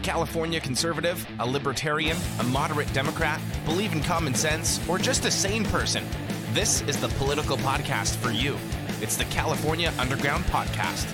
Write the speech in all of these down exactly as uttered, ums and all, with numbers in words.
California conservative, a libertarian, a moderate Democrat, believe in common sense, or just a sane person? This is the political podcast for you. It's the California Underground Podcast.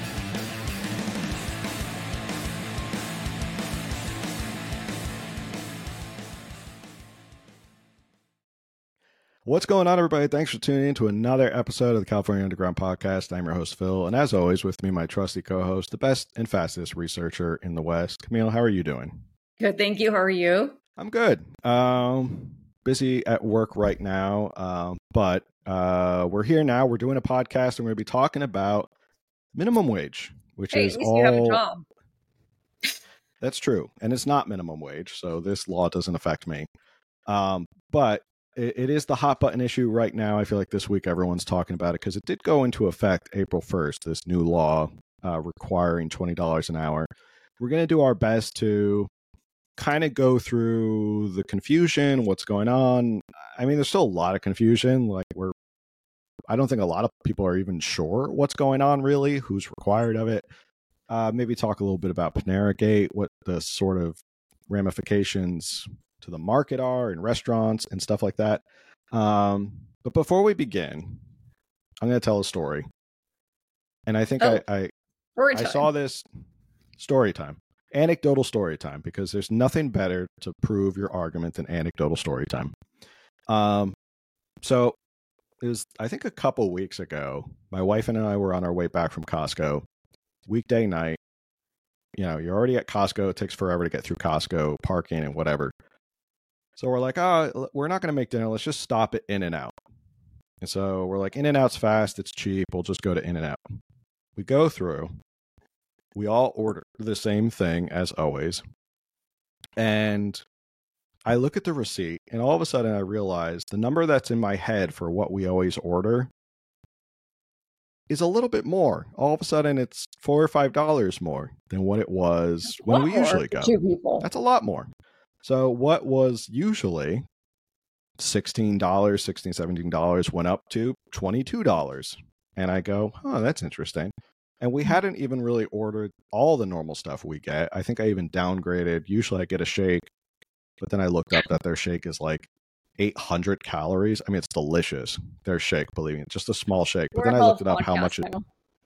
What's going on, everybody? Thanks for tuning in to another episode of the California Underground Podcast. I'm your host, Phil, and as always, with me, my trusty co-host, the best and fastest researcher in the West. Camille, how are you doing? Good, thank you. How are you? I'm good. Um, busy at work right now, um, but uh, we're here now. We're doing a podcast, and we're going to be talking about minimum wage, which hey, is at least all. You have a job. That's true, and it's not minimum wage, so this law doesn't affect me. Um, but it is the hot button issue right now. I feel like this week everyone's talking about it because it did go into effect April first, this new law uh, requiring twenty dollars an hour. We're going to do our best to kind of go through the confusion, what's going on. I mean, there's still a lot of confusion. Like we're, I don't think a lot of people are even sure what's going on really, who's required of it. Uh, maybe talk a little bit about Panera Gate, what the sort of ramifications to the market are in restaurants and stuff like that. Um, but before we begin, I'm going to tell a story. And I think oh, I I, I saw this story time, anecdotal story time, because there's nothing better to prove your argument than anecdotal story time. Um, so it was, I think a couple weeks ago, my wife and I were on our way back from Costco, weekday night. You know, you're already at Costco. It takes forever to get through Costco, parking and whatever. So we're like, oh, we're not going to make dinner. Let's just stop at In-N-Out. And so we're like, In-N-Out's fast. It's cheap. We'll just go to In-N-Out. We go through. We all order the same thing as always. And I look at the receipt, and all of a sudden I realize the number that's in my head for what we always order is a little bit more. All of a sudden it's four or five dollars more than what it was when we usually go. Two people. That's a lot more. So what was usually sixteen dollars, sixteen dollars, seventeen dollars went up to twenty-two dollars. And I go, oh, that's interesting. And we hadn't even really ordered all the normal stuff we get. I think I even downgraded. Usually I get a shake, but then I looked up that their shake is like eight hundred calories. I mean, it's delicious. Their shake, believe me, just a small shake. But We're then I looked it up how much it...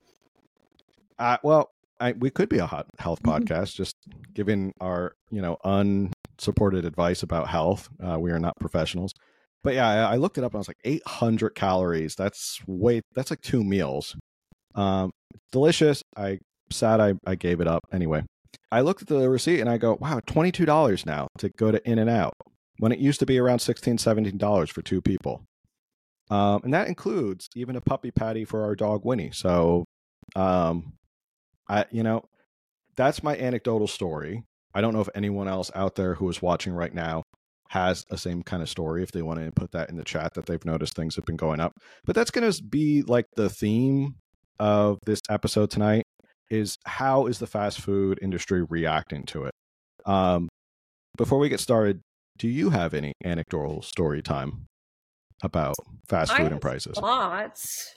Uh, well, I, we could be a hot health podcast, just giving our, you know, unsupported advice about health. Uh, we are not professionals. But yeah, I, I looked it up and I was like, eight hundred calories. That's way, that's like two meals. Um, delicious. I sad I, I gave it up. Anyway, I looked at the receipt and I go, wow, twenty-two dollars now to go to In-N-Out when it used to be around sixteen dollars, seventeen dollars for two people. Um, and that includes even a puppy patty for our dog Winnie. So, um, I, you know, that's my anecdotal story. I don't know if anyone else out there who is watching right now has the same kind of story. If they want to put that in the chat, that they've noticed things have been going up. But that's going to be like the theme of this episode tonight is how is the fast food industry reacting to it? Um, before we get started, do you have any anecdotal story time about fast food I and prices? Lots.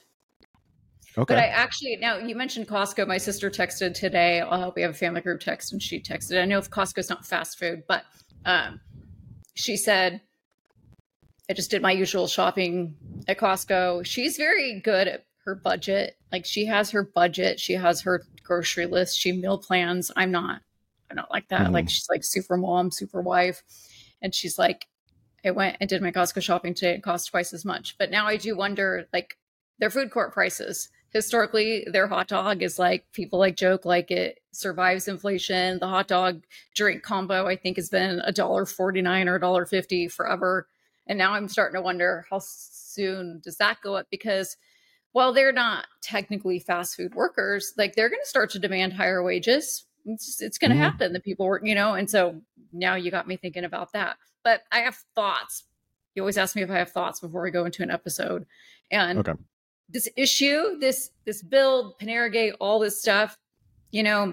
Okay. But I actually, now you mentioned Costco. My sister texted today. Uh, we have a family group text and she texted. I know if Costco's not fast food, but um, she said, I just did my usual shopping at Costco. She's very good at her budget. Like she has her budget. She has her grocery list. She meal plans. I'm not, I'm not like that. Mm-hmm. Like she's like super mom, super wife. And she's like, I went and did my Costco shopping today. It cost twice as much. But now I do wonder, like their food court prices. Historically, their hot dog is like, people like joke like it survives inflation. The hot dog drink combo, I think, has been a dollar forty-nine or a dollar fifty forever. And now I'm starting to wonder how soon does that go up? Because while they're not technically fast food workers, like they're going to start to demand higher wages. It's, it's going to mm-hmm. happen. The people work, you know, and so now you got me thinking about that. But I have thoughts. You always ask me if I have thoughts before we go into an episode. And okay. This issue, this this bill, Panera Gate, all this stuff, you know,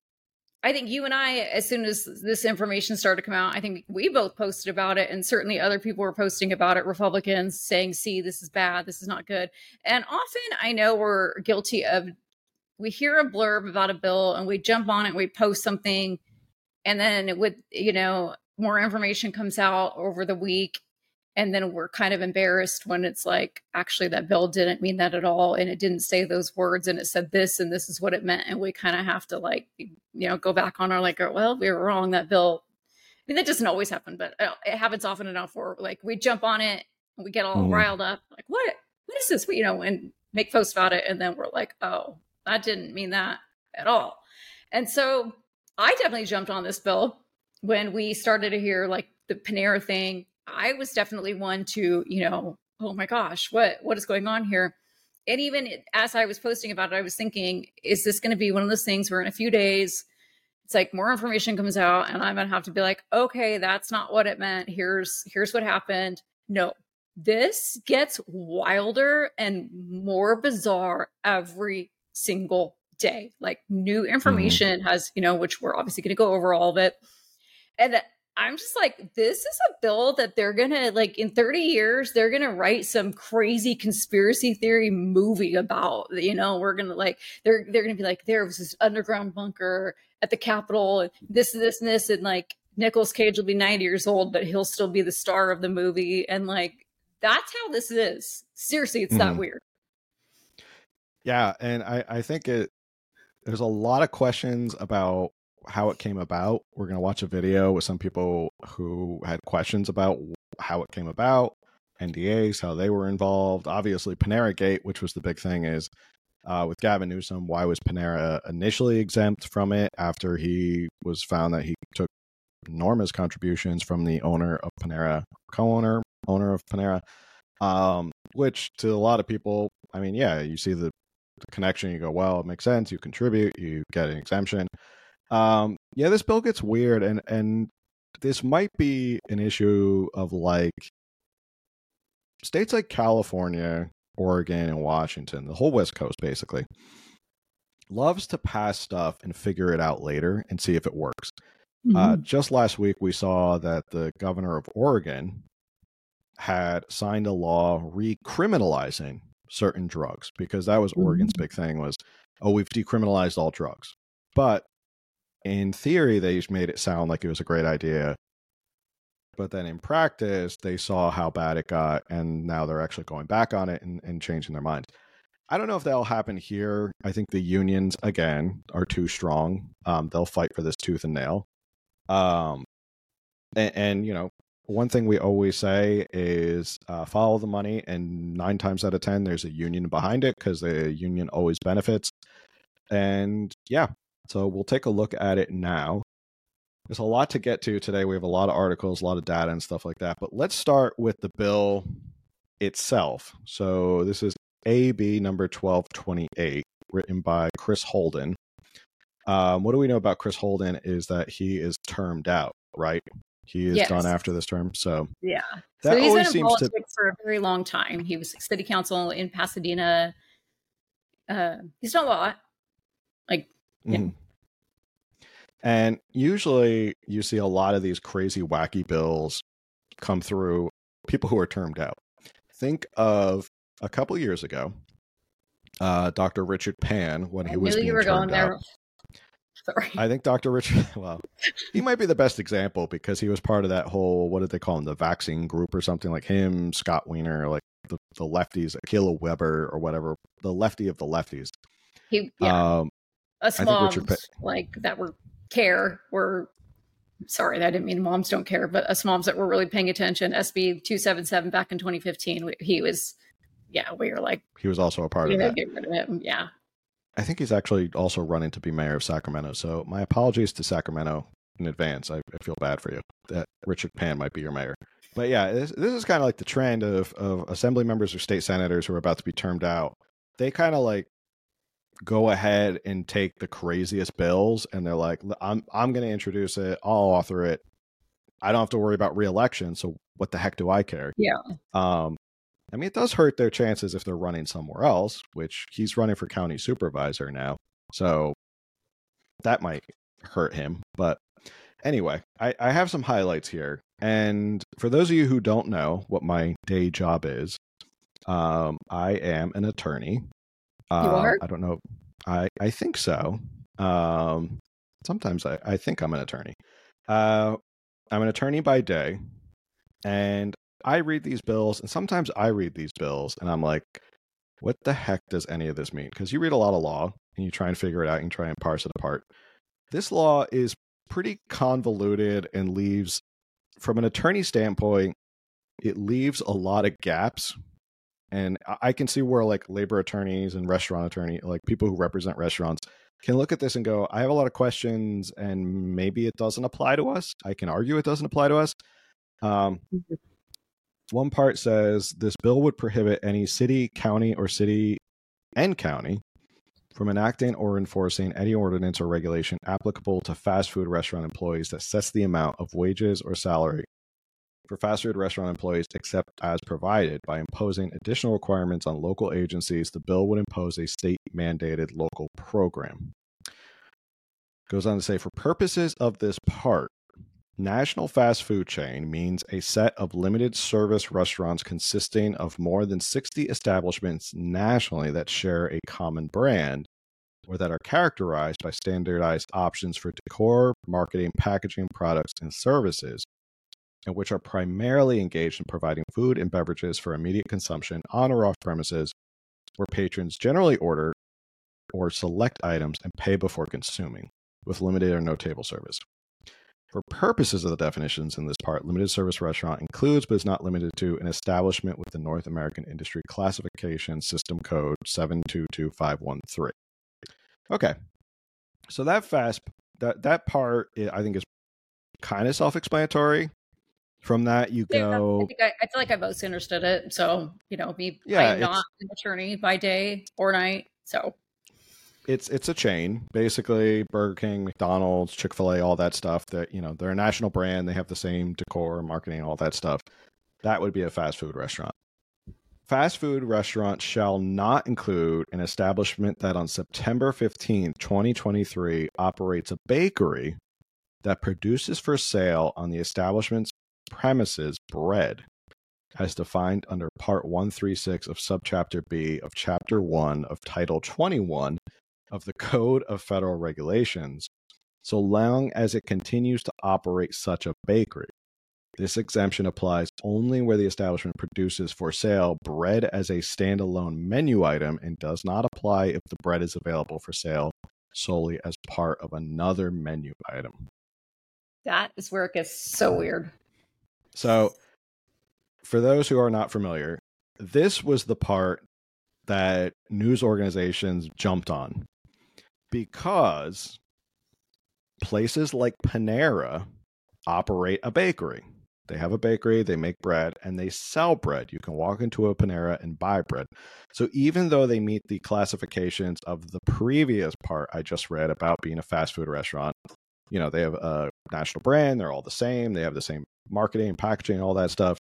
I think you and I, as soon as this information started to come out, I think we both posted about it. And certainly other people were posting about it, Republicans saying, see, this is bad. This is not good. And often I know we're guilty of, we hear a blurb about a bill and we jump on it and we post something And then with, you know, more information comes out over the week. And then we're kind of embarrassed when it's like, actually, that bill didn't mean that at all. And it didn't say those words, and it said this, and this is what it meant. And we kind of have to, like, you know, go back on our, like, well, we were wrong. That bill, I mean, that doesn't always happen, but it happens often enough where, like, we jump on it and we get all mm-hmm. riled up. Like, what? What is this? We, you know, and make posts about it. And then we're like, oh, that didn't mean that at all. And so I definitely jumped on this bill when we started to hear, like, the Panera thing. I was definitely one to, you know, oh my gosh, what, what is going on here? And even as I was posting about it, I was thinking, is this going to be one of those things where in a few days, it's like more information comes out and I'm going to have to be like, okay, that's not what it meant. Here's, here's what happened. No, this gets wilder and more bizarre every single day. Like, new information mm-hmm. has, you know, which we're obviously going to go over all of it. And I'm just like, this is a bill that they're going to, like, in thirty years, they're going to write some crazy conspiracy theory movie about, you know, we're going to, like, they're, they're going to be like, there was this underground bunker at the Capitol and this, this, and this. And, like, Nicolas Cage will be ninety years old, but he'll still be the star of the movie. And, like, that's how this is. Seriously, it's mm-hmm. that weird. Yeah. And I, I think it, there's a lot of questions about how it came about. We're going to watch a video with some people who had questions about how it came about, N D As, how they were involved. Obviously, Panera Gate, which was the big thing, is uh, with Gavin Newsom. Why was Panera initially exempt from it after he was found that he took enormous contributions from the owner of Panera, co-owner, owner of Panera, um, which to a lot of people, I mean, yeah, you see the, the connection, you go, well, it makes sense. You contribute, you get an exemption. Um, yeah, this bill gets weird, and, and this might be an issue of, like, states like California, Oregon, and Washington, the whole West Coast basically, loves to pass stuff and figure it out later and see if it works. Mm-hmm. Uh, just last week, we saw that the governor of Oregon had signed a law recriminalizing certain drugs, because that was mm-hmm. Oregon's big thing was, oh, we've decriminalized all drugs. But in theory, they just made it sound like it was a great idea. But then in practice, they saw how bad it got, and now they're actually going back on it and, and changing their minds. I don't know if that'll happen here. I think the unions, again, are too strong. Um, they'll fight for this tooth and nail. Um, and, and, you know, one thing we always say is uh, follow the money, and nine times out of ten, there's a union behind it, because the union always benefits. And yeah, so we'll take a look at it now. There's a lot to get to today. We have a lot of articles, a lot of data and stuff like that. But let's start with the bill itself. So this is A B number twelve twenty-eight, written by Chris Holden. Um, what do we know about Chris Holden is that he is termed out, right? He is yes. done after this term. So yeah, that so he's always been in seems politics to... for a very long time. He was city council in Pasadena. Uh, he's done a lot. Like, yeah. Mm-hmm. And usually you see a lot of these crazy, wacky bills come through people who are termed out. Think of a couple years ago, uh, Doctor Richard Pan, when he I was knew being you were termed going there. out. Sorry. I think Doctor Richard, well, he might be the best example, because he was part of that whole, what did they call him, the vaccine group or something, like him, Scott Wiener, like the, the lefties, Akilah Weber or whatever, the lefty of the lefties. He, yeah. Um, Us moms, Richard, like, that were care were, sorry, I didn't mean moms don't care, but us moms that were really paying attention. S B two seventy-seven back in twenty fifteen, we, he was, yeah, we were like, he was also a part of know, that. Get rid of him, yeah. I think he's actually also running to be mayor of Sacramento. So my apologies to Sacramento in advance. I, I feel bad for you that Richard Pan might be your mayor. But yeah, this, this is kind of like the trend of, of assembly members or state senators who are about to be termed out. They kind of like go ahead and take the craziest bills, and they're like, I'm I'm going to introduce it. I'll author it. I don't have to worry about re-election. So what the heck do I care? Yeah. Um, I mean, it does hurt their chances if they're running somewhere else, which he's running for county supervisor now. So that might hurt him. But anyway, I, I have some highlights here. And for those of you who don't know what my day job is, um, I am an attorney. Uh, you are? I don't know. I, I think so. Um, sometimes I, I think I'm an attorney. Uh, I'm an attorney by day, and I read these bills, and sometimes I read these bills, and I'm like, what the heck does any of this mean? Because you read a lot of law, and you try and figure it out, and try and parse it apart. This law is pretty convoluted and leaves, from an attorney standpoint, it leaves a lot of gaps. And I can see where like labor attorneys and restaurant attorney, like people who represent restaurants, can look at this and go, I have a lot of questions and maybe it doesn't apply to us. I can argue it doesn't apply to us. Um, one part says this bill would prohibit any city, county, or city and county from enacting or enforcing any ordinance or regulation applicable to fast food restaurant employees that sets the amount of wages or salary for fast food restaurant employees except as provided. By imposing additional requirements on local agencies, the bill would impose a state-mandated local program. Goes on to say, for purposes of this part, national fast food chain means a set of limited service restaurants consisting of more than sixty establishments nationally that share a common brand or that are characterized by standardized options for decor, marketing, packaging, products, and services, and which are primarily engaged in providing food and beverages for immediate consumption on or off premises, where patrons generally order or select items and pay before consuming, with limited or no table service. For purposes of the definitions in this part, limited service restaurant includes, but is not limited to, an establishment with the North American Industry Classification System Code seven two two five one three. Okay, so that fast that that part I think is kind of self-explanatory. From that, you go. Yeah, I, think I, I feel like I mostly understood it. So, you know, me, yeah, I'm not an attorney by day or night. So it's it's a chain, basically. Burger King, McDonald's, Chick-fil-A, all that stuff. That, you know, they're a national brand. They have the same decor, marketing, all that stuff. That would be a fast food restaurant. Fast food restaurants shall not include an establishment that on September fifteenth, twenty twenty-three, operates a bakery that produces for sale on the establishment's premises bread as defined under Part one thirty-six of Subchapter B of Chapter one of Title twenty-one of the Code of Federal Regulations, so long as it continues to operate such a bakery. This exemption applies only where the establishment produces for sale bread as a standalone menu item and does not apply if the bread is available for sale solely as part of another menu item. That is where it gets so weird. So, for those who are not familiar, this was the part that news organizations jumped on because places like Panera operate a bakery. They have a bakery, they make bread, and they sell bread. You can walk into a Panera and buy bread. So even though they meet the classifications of the previous part I just read about being a fast food restaurant, you know, they have a national brand, they're all the same, they have the same marketing and packaging, all that stuff.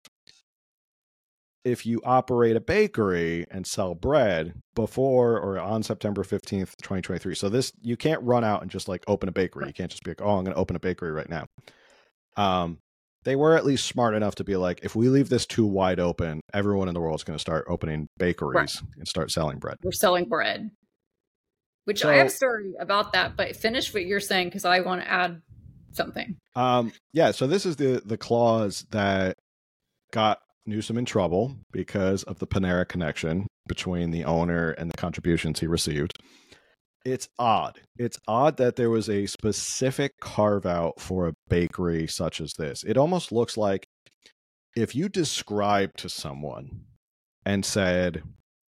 If you operate a bakery and sell bread before or on September fifteenth, twenty twenty-three, so this, you can't run out and just like open a bakery. You can't just be like, oh, I'm going to open a bakery right now. Um, they were at least smart enough to be like, if we leave this too wide open, everyone in the world is going to start opening bakeries right. and start selling bread. We're selling bread, which so, I have a story about that, but finish what you're saying because I want to add something. Um, yeah, so this is the the clause that got Newsom in trouble because of the Panera connection between the owner and the contributions he received. It's odd. It's odd that there was a specific carve out for a bakery such as this. It almost looks like if you described to someone and said,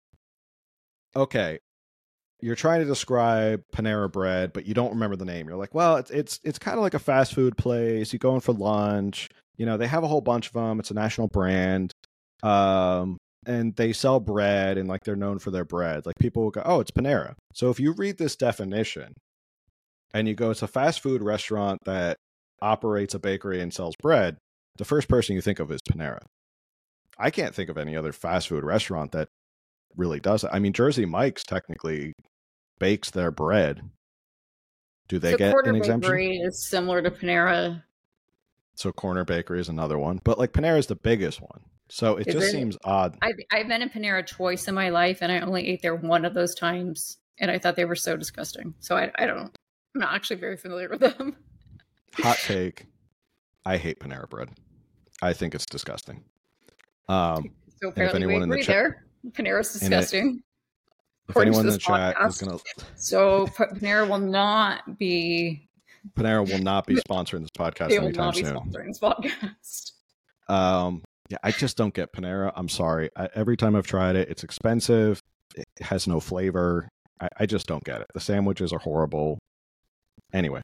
okay, you're trying to describe Panera Bread, but you don't remember the name. You're like, well, it's it's it's kind of like a fast food place. You go in for lunch. You know, they have a whole bunch of them. It's a national brand. Um, and they sell bread and like they're known for their bread. Like people will go, oh, it's Panera. So if you read this definition and you go, it's a fast food restaurant that operates a bakery and sells bread, the first person you think of is Panera. I can't think of any other fast food restaurant that really does it. I mean, Jersey Mike's technically bakes their bread. Do they so get an exemption? Bakery is similar to Panera. So Corner Bakery is another one, but like Panera is the biggest one. So it is just it? seems odd. I've, I've been in Panera twice in my life, and I only ate there one of those times, and I thought they were so disgusting. So I, I don't, I'm not actually very familiar with them. hot take. I hate Panera Bread. I think it's disgusting. Um, so apparently we agree the cha- there. Panera's disgusting. If anyone in the chat podcast. is going to... So Panera will not be... Panera will not be sponsoring this podcast they anytime soon. They will not be sponsoring this podcast. Um, yeah, I just don't get Panera. I'm sorry. I, every time I've tried it, it's expensive. It has no flavor. I, I just don't get it. The sandwiches are horrible. Anyway.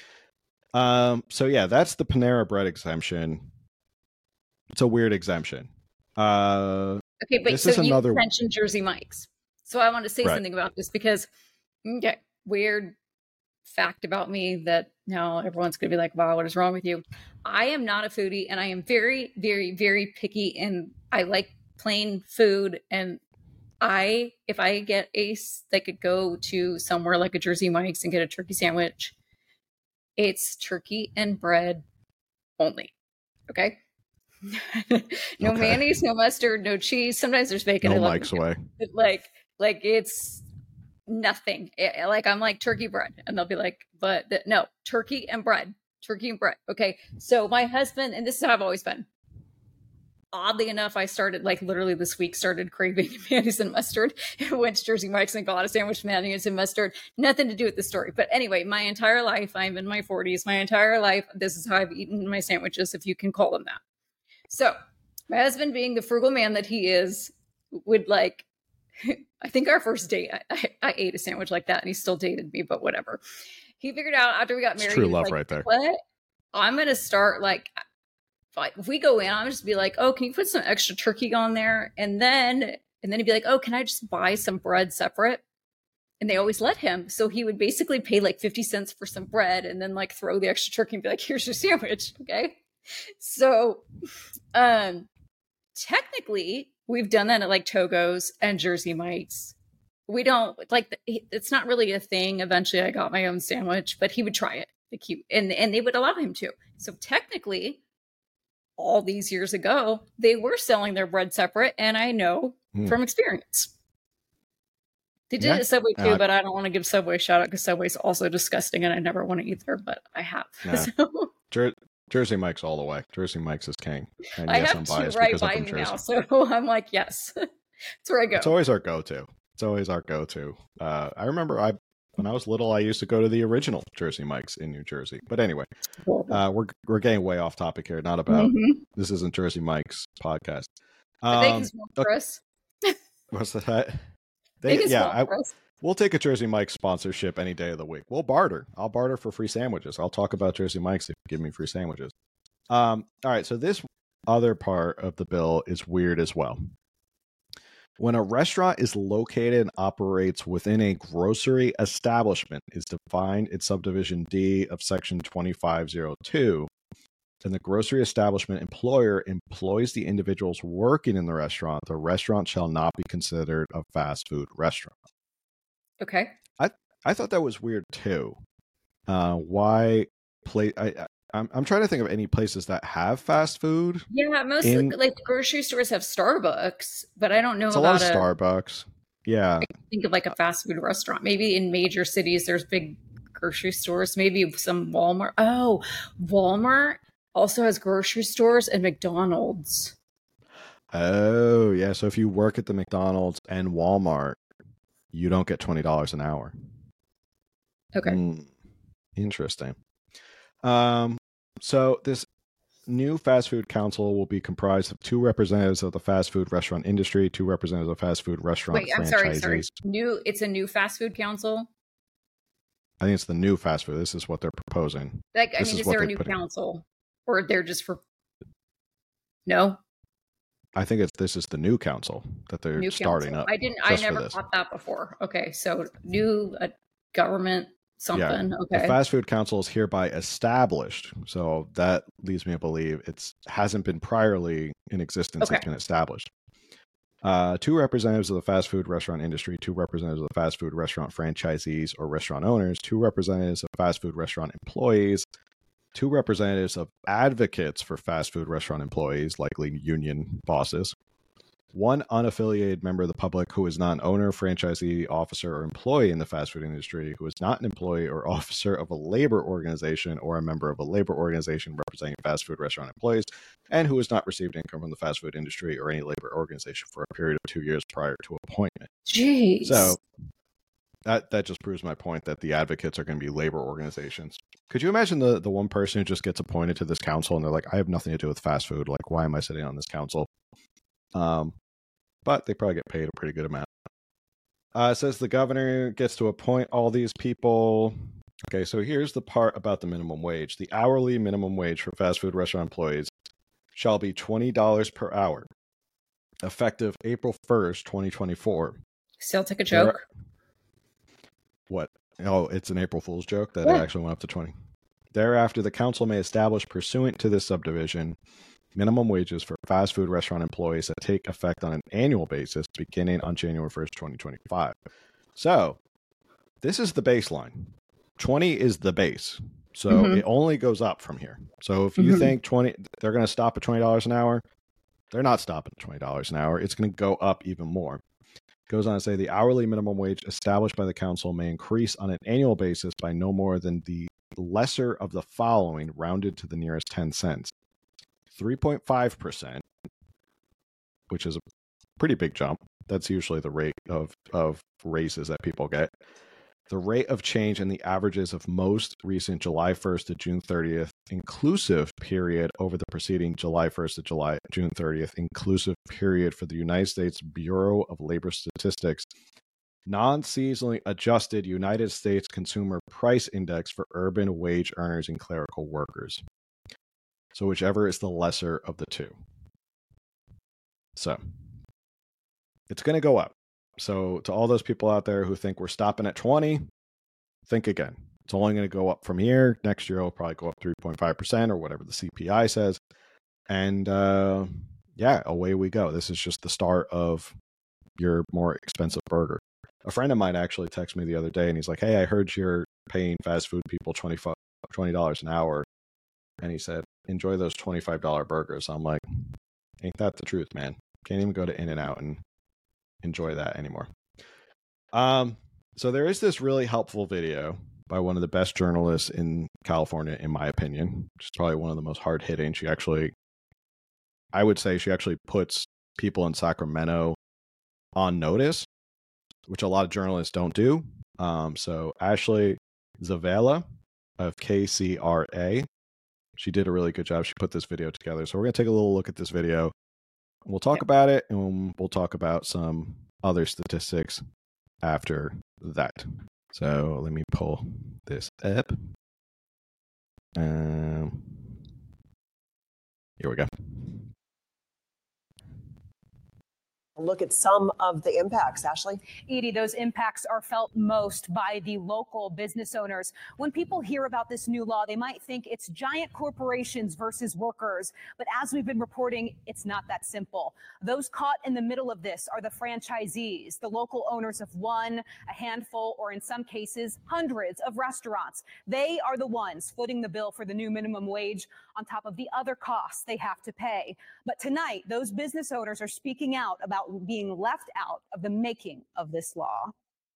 Um, so yeah, that's the Panera Bread exemption. It's a weird exemption. Uh, okay, but this so is you another... mentioned Jersey Mike's. So I want to say right. something about this because, okay, weird fact about me that now everyone's going to be like, wow, what is wrong with you? I am not a foodie and I am very, very, very picky and I like plain food. And I, if I get a, like could go to somewhere like a Jersey Mike's and get a turkey sandwich, it's turkey and bread only. Okay. no okay. mayonnaise, no mustard, no cheese. Sometimes there's bacon. No Mike's way. But like, like it's nothing. It, like I'm like turkey bread, and they'll be like, but the, no, turkey and bread, turkey and bread. Okay, so my husband, and this is how I've always been. Oddly enough, I started like literally this week started craving mayonnaise and mustard. Went to Jersey Mike's and got a sandwich with mayonnaise and mustard. Nothing to do with the story, but anyway, my entire life, I'm in my forties. My entire life, this is how I've eaten my sandwiches, if you can call them that. So my husband, being the frugal man that he is, would like, I think our first date, I, I, I ate a sandwich like that and he still dated me, but whatever. He figured out after we got married. It's true love like, right there. What? I'm going to start like, if we go in, I'm just be like, oh, can you put some extra turkey on there? And then, and then he'd be like, oh, can I just buy some bread separate? And they always let him. So he would basically pay like fifty cents for some bread and then like throw the extra turkey and be like, here's your sandwich. Okay. So, um, technically we've done that at like Togo's and Jersey Mike's. We don't like, it's not really a thing. Eventually I got my own sandwich, but he would try it. Like he, and, and they would allow him to. So technically all these years ago, they were selling their bread separate. And I know mm. from experience. They did yeah. it at Subway too, uh, but I don't want to give Subway a shout out because Subway's also disgusting and I never want to eat there, but I have. Yeah. So. Jer- Jersey Mike's all the way. Jersey Mike's is king. And I yes, have I'm two biased right because by I'm me from Jersey. now, so I'm like, yes, that's where I go. It's always our go-to. It's always our go-to. Uh, I remember I when I was little, I used to go to the original Jersey Mike's in New Jersey. But anyway, uh, we're we're getting way off topic here. Not about mm-hmm. This isn't Jersey Mike's podcast. Um, I think it's more for us. What's that? They, yeah, I, we'll take a Jersey Mike's sponsorship any day of the week. We'll barter. I'll barter for free sandwiches. I'll talk about Jersey Mike's if you give me free sandwiches. Um, all right, so this other part of the bill is weird as well. When a restaurant is located and operates within a grocery establishment is defined in subdivision D of section twenty-five oh two, and the grocery establishment employer employs the individuals working in the restaurant, the restaurant shall not be considered a fast food restaurant. Okay. I I thought that was weird too. Uh, why play? I, I I'm I'm trying to think of any places that have fast food. Yeah, most in, like the grocery stores have Starbucks, but I don't know it's about a lot of a, Starbucks. Yeah, I think of like a fast food restaurant. Maybe in major cities there's big grocery stores. Maybe some Walmart. Oh, Walmart also has grocery stores and McDonald's. Oh yeah, so if you work at the McDonald's and Walmart, you don't get twenty dollars an hour. Okay. Mm, interesting. Um, so this new fast food council will be comprised of two representatives of the fast food restaurant industry, two representatives of fast food restaurant Wait, I'm sorry, sorry. New, it's a new fast food council? I think it's the new fast food. This is what they're proposing. Like, I this mean, is, is there a new council? In. Or they're just for... No? I think it's this is the new council that they're new starting council. up. I didn't, I never caught that before. Okay, so new uh, government... Something. Yeah. Okay. The Fast Food Council is hereby established, so that leads me to believe it's hasn't been priorly in existence. Okay. It's been established. Uh, two representatives of the fast food restaurant industry, two representatives of the fast food restaurant franchisees or restaurant owners, two representatives of fast food restaurant employees, two representatives of advocates for fast food restaurant employees, likely union bosses, one unaffiliated member of the public who is not an owner, franchisee, officer, or employee in the fast food industry, who is not an employee or officer of a labor organization or a member of a labor organization representing fast food restaurant employees, and who has not received income from the fast food industry or any labor organization for a period of two years prior to appointment. Jeez. So that that just proves my point that the advocates are going to be labor organizations. Could you imagine the, the one person who just gets appointed to this council and they're like, I have nothing to do with fast food. Like, why am I sitting on this council? Um, but they probably get paid a pretty good amount. Uh, it says the governor gets to appoint all these people. Okay, so here's the part about the minimum wage. The hourly minimum wage for fast food restaurant employees shall be twenty dollars per hour, effective April first, twenty twenty-four. Still take a joke? What? Oh, it's an April Fool's joke that Yeah. it actually went up to twenty. Thereafter, the council may establish, pursuant to this subdivision, minimum wages for fast food restaurant employees that take effect on an annual basis beginning on January first, twenty twenty-five. So, this is the baseline. twenty is the base. So, Mhm. it only goes up from here. So, if you Mhm. think twenty, they're going to stop at twenty dollars an hour, they're not stopping at twenty dollars an hour. It's going to go up even more. Goes on to say the hourly minimum wage established by the council may increase on an annual basis by no more than the lesser of the following, rounded to the nearest ten cents. three point five percent, which is a pretty big jump. That's usually the rate of, of raises that people get. The rate of change in the averages of most recent July first to June thirtieth inclusive period over the preceding July first to July June thirtieth inclusive period for the United States Bureau of Labor Statistics non-seasonally adjusted United States Consumer Price Index for urban wage earners and clerical workers. So whichever is the lesser of the two. So it's going to go up. So to all those people out there who think we're stopping at twenty, think again. It's only going to go up from here. Next year, it'll probably go up three point five percent or whatever the C P I says. And uh, yeah, away we go. This is just the start of your more expensive burger. A friend of mine actually texted me the other day and he's like, hey, I heard you're paying fast food people twenty dollars an hour. And he said, enjoy those twenty-five dollars burgers. I'm like, ain't that the truth, man? Can't even go to In-N-Out and enjoy that anymore. Um, so there is this really helpful video by one of the best journalists in California, in my opinion. She's probably one of the most hard-hitting. She actually, I would say she actually puts people in Sacramento on notice, which a lot of journalists don't do. Um, so Ashley Zavala of K C R A, she did a really good job. She put this video together. So we're going to take a little look at this video. We'll talk yeah. about it, and we'll talk about some other statistics after that. So let me pull this up. Um, here we go. Look at some of the impacts, Ashley. Edie, those impacts are felt most by the local business owners. When people hear about this new law, they might think it's giant corporations versus workers. But as we've been reporting, it's not that simple. Those caught in the middle of this are the franchisees, the local owners of one, a handful, or in some cases, hundreds of restaurants. They are the ones footing the bill for the new minimum wage on top of the other costs they have to pay. But tonight, those business owners are speaking out about being left out of the making of this law.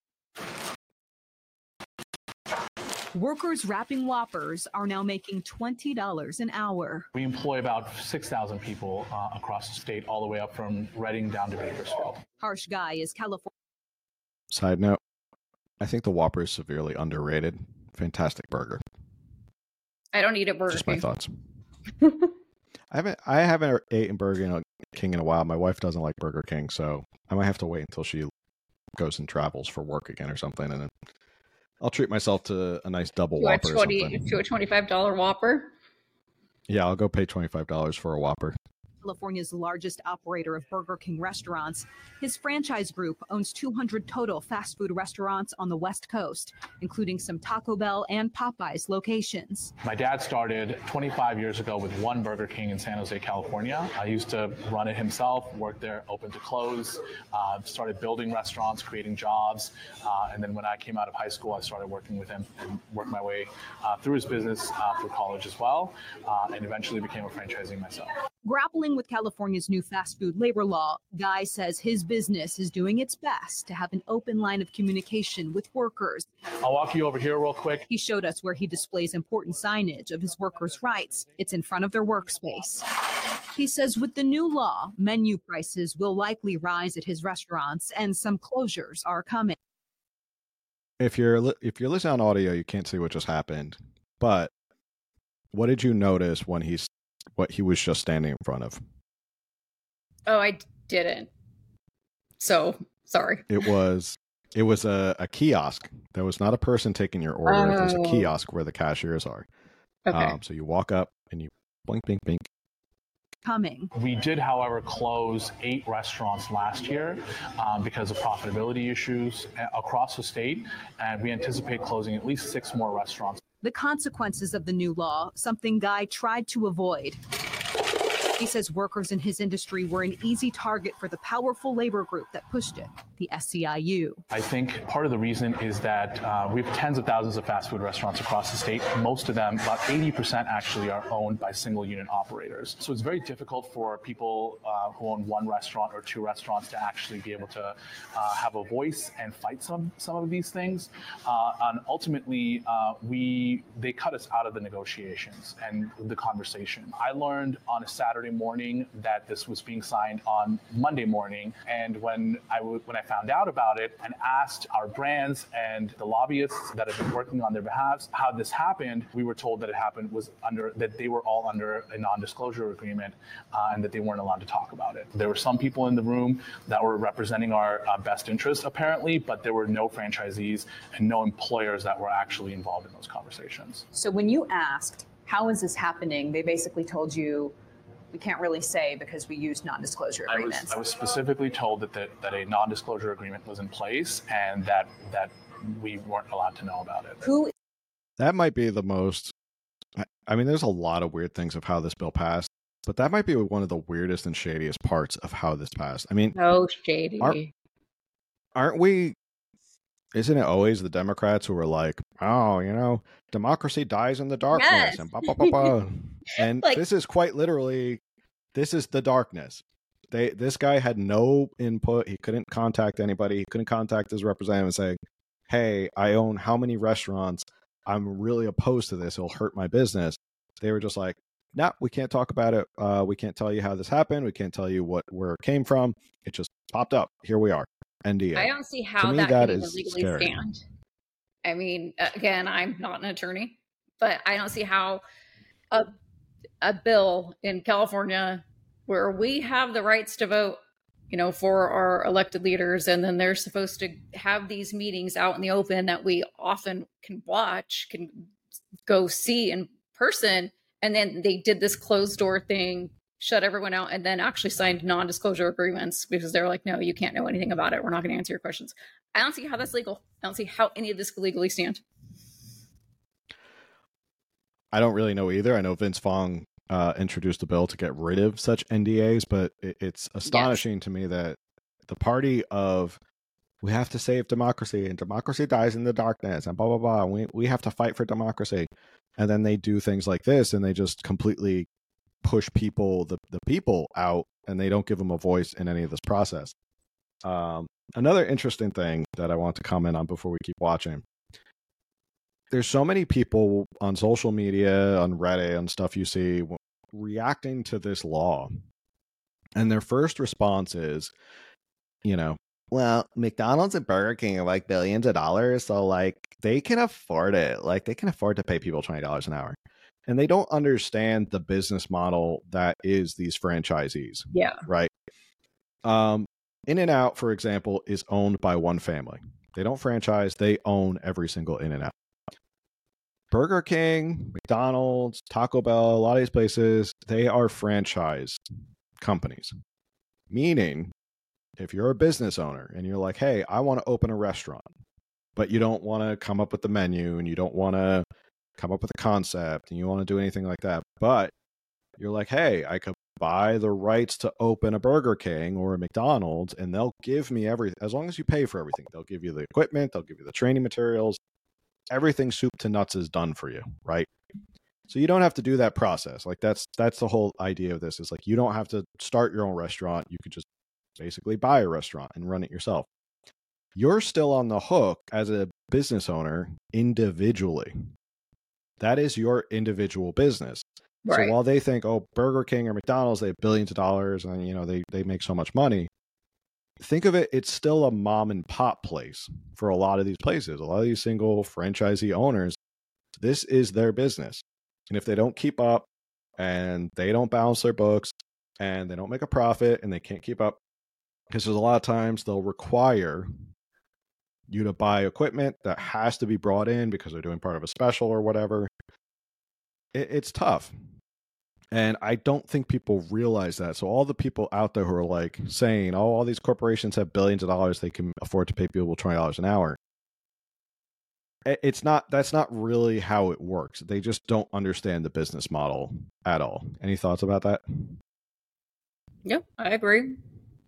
Workers wrapping Whoppers are now making twenty dollars an hour. We employ about six thousand people uh, across the state, all the way up from Reading down to Bakersfield. Harsh Guy is California. Side note, I think the Whopper is severely underrated. Fantastic burger. I don't eat a Burger Just King. my thoughts. I haven't I haven't eaten Burger King in a while. My wife doesn't like Burger King, so I might have to wait until she goes and travels for work again or something, and then I'll treat myself to a nice double to Whopper a twenty, or something. To a twenty-five dollars Whopper? Yeah, I'll go pay twenty-five dollars for a Whopper. California's largest operator of Burger King restaurants. His franchise group owns two hundred total fast food restaurants on the West Coast, including some Taco Bell and Popeyes locations. My dad started twenty-five years ago with one Burger King in San Jose, California. I used to run it himself, worked there open to close, uh, started building restaurants, creating jobs. Uh, and then when I came out of high school, I started working with him and worked my way uh, through his business uh, through college as well, uh, and eventually became a franchisee myself. Grappling with California's new fast food labor law, Guy says his business is doing its best to have an open line of communication with workers. I'll walk you over here real quick. He showed us where he displays important signage of his workers' rights. It's in front of their workspace. He says with the new law, menu prices will likely rise at his restaurants and some closures are coming. If you're li- if you're listening on audio, you can't see what just happened. But what did you notice when he's what he was just standing in front of? Oh, I didn't. So sorry. It was it was a, a kiosk. There was not a person taking your order. Oh. There's a kiosk where the cashiers are. Okay. Um, so you walk up and you blink, blink, blink. Coming. We did, however, close eight restaurants last year um, because of profitability issues across the state, and we anticipate closing at least six more restaurants. The consequences of the new law, something Guy tried to avoid. He says workers in his industry were an easy target for the powerful labor group that pushed it, the S C I U. I think part of the reason is that uh, we have tens of thousands of fast food restaurants across the state. Most of them, about eighty percent actually, are owned by single unit operators. So it's very difficult for people uh, who own one restaurant or two restaurants to actually be able to uh, have a voice and fight some some of these things. Uh, and ultimately, uh, we they cut us out of the negotiations and the conversation. I learned on a Saturday morning that this was being signed on Monday morning, and when I w- when I found out about it and asked our brands and the lobbyists that have been working on their behalf how this happened, we were told that it happened was under that they were all under a non-disclosure agreement uh, and that they weren't allowed to talk about it. There were some people in the room that were representing our uh, best interests apparently, but there were no franchisees and no employers that were actually involved in those conversations. So when you asked, how is this happening, they basically told you, we can't really say because we use non-disclosure agreements. I was, I was specifically told that, that that a non-disclosure agreement was in place and that that we weren't allowed to know about it. Who? That might be the most. I, I mean, there's a lot of weird things of how this bill passed, but that might be one of the weirdest and shadiest parts of how this passed. I mean, So shady. Aren't, aren't we? Isn't it always the Democrats who are like, oh, you know, democracy dies in the darkness, Yes. and blah, blah, blah, blah. And Like- this is quite literally, this is the darkness. They, this guy had no input. He couldn't contact anybody. He couldn't contact his representative and say, hey, I own how many restaurants? I'm really opposed to this. It'll hurt my business. They were just like, no, we can't talk about it. Uh, we can't tell you how this happened. We can't tell you what where it came from. It just popped up. Here we are. N D A. I don't see how me, that, that can even is legally scary. stand. I mean, again, I'm not an attorney, but I don't see how a a bill in California where we have the rights to vote, you know, for our elected leaders, and then they're supposed to have these meetings out in the open that we often can watch, can go see in person, and then they did this closed door thing, shut everyone out, and then actually signed non-disclosure agreements because they're like, no, you can't know anything about it. We're not going to answer your questions. I don't see how that's legal. I don't see how any of this could legally stand. I don't really know either. I know Vince Vaughn uh, introduced a bill to get rid of such N D As, but it, it's astonishing yes. to me that the party of we have to save democracy and democracy dies in the darkness and blah, blah, blah. And we, we have to fight for democracy. And then they do things like this and they just completely push people, the, the people out, and they don't give them a voice in any of this process. Um, another interesting thing that I want to comment on before we keep watching. There's so many people on social media, on Reddit, and stuff you see reacting to this law. And their first response is, you know, well, McDonald's and Burger King are like billions of dollars. So like they can afford it. Like they can afford to pay people twenty dollars an hour. And they don't understand the business model that is these franchisees. Yeah. Right. Um, In-N-Out, for example, is owned by one family. They don't franchise. They own every single In-N-Out. Burger King, McDonald's, Taco Bell, a lot of these places, they are franchise companies. Meaning, if you're a business owner and you're like, hey, I want to open a restaurant, but you don't want to come up with the menu and you don't want to come up with a concept and you want to do anything like that, but you're like, hey, I could buy the rights to open a Burger King or a McDonald's and they'll give me everything. As long as you pay for everything, they'll give you the equipment, they'll give you the training materials. Everything soup to nuts is done for you, right? So you don't have to do that process. Like that's that's the whole idea of this is like you don't have to start your own restaurant. You could just basically buy a restaurant and run it yourself. You're still on the hook as a business owner individually. That is your individual business. Right. So while they think, oh, Burger King or McDonald's, they have billions of dollars and, you know, they, they make so much money. Think of it, it's still a mom and pop place for a lot of these places. A lot of these single franchisee owners, this is their business. And if they don't keep up and they don't balance their books and they don't make a profit and they can't keep up, because there's a lot of times they'll require you to buy equipment that has to be brought in because they're doing part of a special or whatever. It, it's tough. And I don't think people realize that. So all the people out there who are like saying, oh, all these corporations have billions of dollars, they can afford to pay people twenty dollars an hour. It's not, that's not really how it works. They just don't understand the business model at all. Any thoughts about that? Yep, I agree.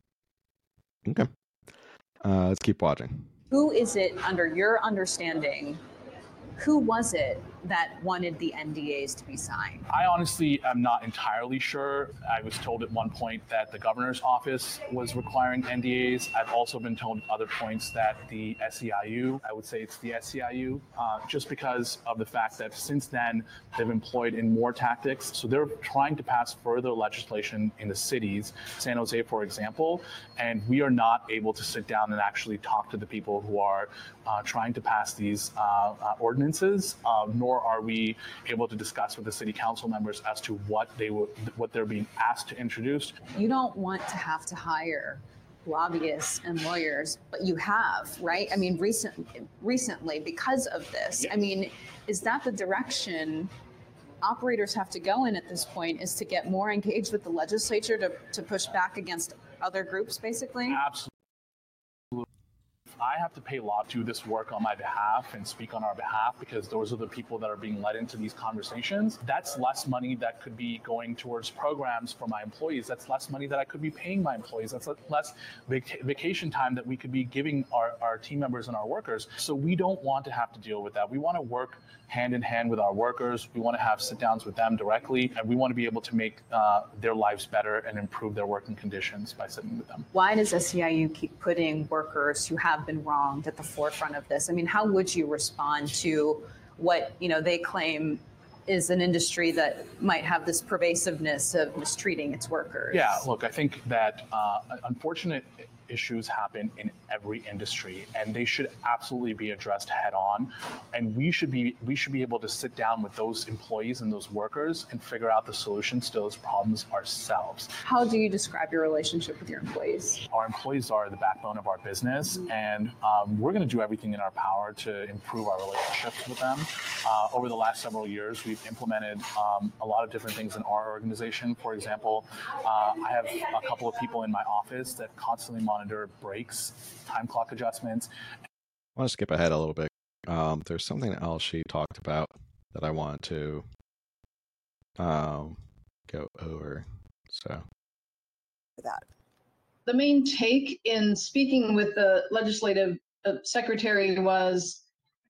Okay. Uh, let's keep watching. Who is it, under your understanding, who was it that wanted the N D As to be signed? I honestly am not entirely sure. I was told at one point that the governor's office was requiring N D As. I've also been told at other points that the S E I U, I would say it's the S E I U, uh, just because of the fact that since then they've employed in more tactics. So they're trying to pass further legislation in the cities, San Jose, for example, and we are not able to sit down and actually talk to the people who are uh, trying to pass these uh, uh, ordinances, uh, nor are we able to discuss with the city council members as to what they would, what they're being asked to introduce. You don't want to have to hire lobbyists and lawyers, but you have, right? I mean, recent, recently, because of this, yes. I mean, is that the direction operators have to go in at this point, is to get more engaged with the legislature to, to push back against other groups, basically? Absolutely. I have to pay law to do this work on my behalf and speak on our behalf because those are the people that are being led into these conversations. That's less money that could be going towards programs for my employees. That's less money that I could be paying my employees. That's less vac- vacation time that we could be giving our, our team members and our workers. So we don't want to have to deal with that. We want to work hand in hand with our workers. We want to have sit downs with them directly, and we want to be able to make uh, their lives better and improve their working conditions by sitting with them. Why does S E I U keep putting workers who have been wronged at the forefront of this? I mean, how would you respond to what, you know, they claim is an industry that might have this pervasiveness of mistreating its workers? Yeah, look, I think that uh, unfortunate issues happen in every industry, and they should absolutely be addressed head on. And we should be we should be able to sit down with those employees and those workers and figure out the solutions to those problems ourselves. How do you describe your relationship with your employees? Our employees are the backbone of our business, mm-hmm. and um, we're going to do everything in our power to improve our relationships with them. Uh, over the last several years, we've implemented um, a lot of different things in our organization. For example, uh, I have a couple of people in my office that constantly monitor monitor breaks, time clock adjustments. I want to skip ahead a little bit. Um, there's something else she talked about that I want to um, go over. So that the main take in speaking with the legislative uh, secretary was,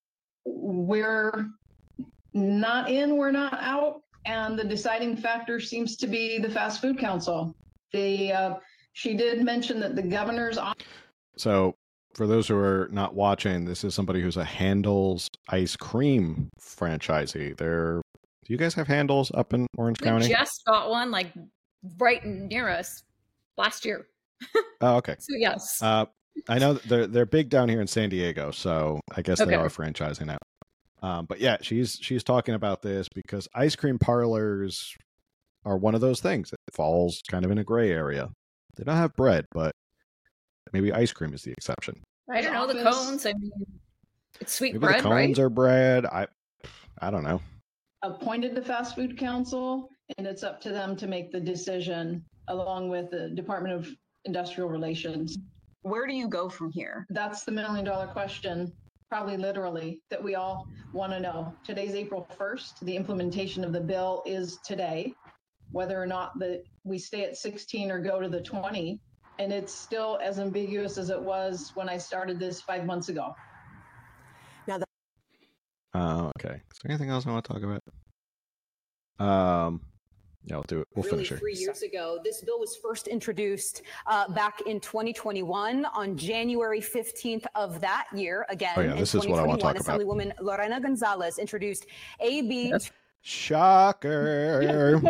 we're not in, we're not out, and the deciding factor seems to be the Fast Food Council. The uh, She did mention that the governor's. So, for those who are not watching, this is somebody who's a Handel's ice cream franchisee. They're, do you guys have Handel's up in Orange we County? We just got one, like right near us last year. Oh, okay. So yes, uh, I know they're they're big down here in San Diego, so I guess okay. they are franchising now. Um, but yeah, she's she's talking about this because ice cream parlors are one of those things that falls kind of in a gray area. They don't have bread, but maybe ice cream is the exception. I don't know, the cones. I mean, it's sweet maybe bread, the cones right? are bread. I, I don't know. Appointed the Fast Food Council, and it's up to them to make the decision, along with the Department of Industrial Relations. Where do you go from here? That's the million dollar question, probably literally, that we all want to know. Today's April first. The implementation of the bill is today. Whether or not the we stay at sixteen or go to the twenty, and it's still as ambiguous as it was when I started this five months ago. Now, the- uh, okay. Is there anything else I want to talk about? Um, yeah, we'll do it. We'll really finish it. Three years ago, this bill was first introduced uh, back in twenty twenty-one on January fifteenth of that year. Again, oh, yeah, this in is what I want to talk about. Assemblywoman Lorena Gonzalez introduced A B. Yes. Shocker.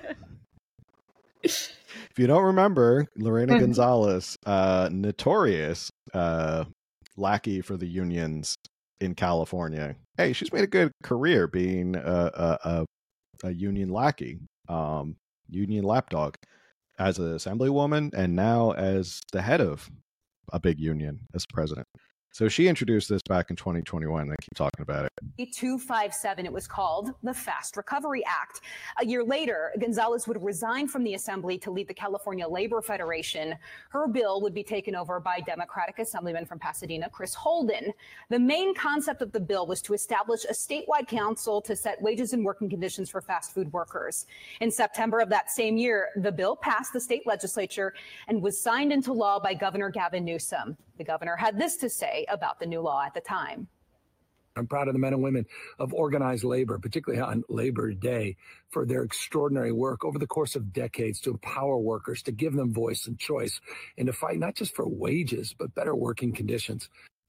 If you don't remember, Lorena Gonzalez, uh, notorious uh, lackey for the unions in California. Hey, she's made a good career being a, a, a, a union lackey, um, union lapdog, as an assemblywoman, and now as the head of a big union as president. So she introduced this back in twenty twenty-one. I keep talking about it. two fifty-seven, it was called the Fast Recovery Act. A year later, Gonzalez would resign from the assembly to lead the California Labor Federation. Her bill would be taken over by Democratic Assemblyman from Pasadena, Chris Holden. The main concept of the bill was to establish a statewide council to set wages and working conditions for fast food workers. In September of that same year, the bill passed the state legislature and was signed into law by Governor Gavin Newsom. The governor had this to say about the new law at the time. I'm proud of the men and women of organized labor, particularly on Labor Day, for their extraordinary work over the course of decades to empower workers, to give them voice and choice, and to fight not just for wages, but better working conditions.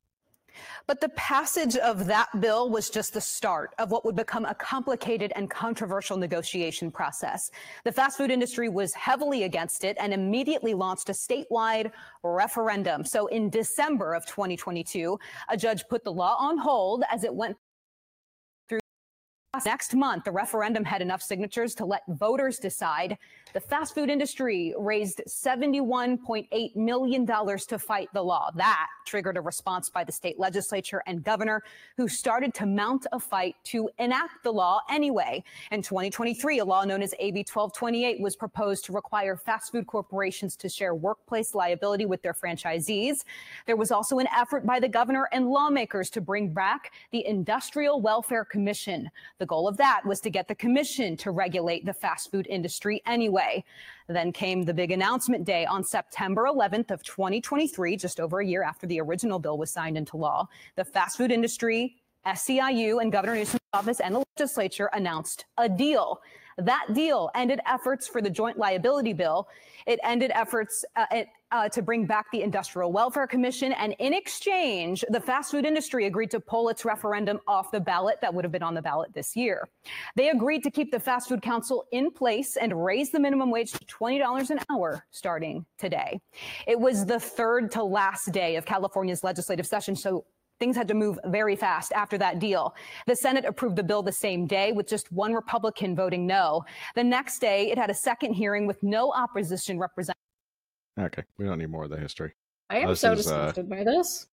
But the passage of that bill was just the start of what would become a complicated and controversial negotiation process. The fast food industry was heavily against it and immediately launched a statewide referendum. So in December of twenty twenty-two, a judge put the law on hold as it went through. Next month, the referendum had enough signatures to let voters decide. The fast food industry raised seventy-one point eight million dollars to fight the law. That triggered a response by the state legislature and governor, who started to mount a fight to enact the law anyway. In twenty twenty-three, a law known as A B twelve twenty-eight was proposed to require fast food corporations to share workplace liability with their franchisees. There was also an effort by the governor and lawmakers to bring back the Industrial Welfare Commission. The goal of that was to get the commission to regulate the fast food industry anyway. Then came the big announcement day on September eleventh of twenty twenty-three, just over a year after the original bill was signed into law. The fast food industry, S E I U, and Governor Newsom's office and the legislature announced a deal. That deal ended efforts for the joint liability bill. It ended efforts uh, it, uh, to bring back the Industrial Welfare Commission. And in exchange, the fast food industry agreed to pull its referendum off the ballot that would have been on the ballot this year. They agreed to keep the Fast Food Council in place and raise the minimum wage to twenty dollars an hour starting today. It was the third to last day of California's legislative session, so things had to move very fast after that deal. The Senate approved the bill the same day with just one Republican voting no. The next day, it had a second hearing with no opposition represented. Okay, we don't need more of the history. I am This so is, uh, disgusted by this.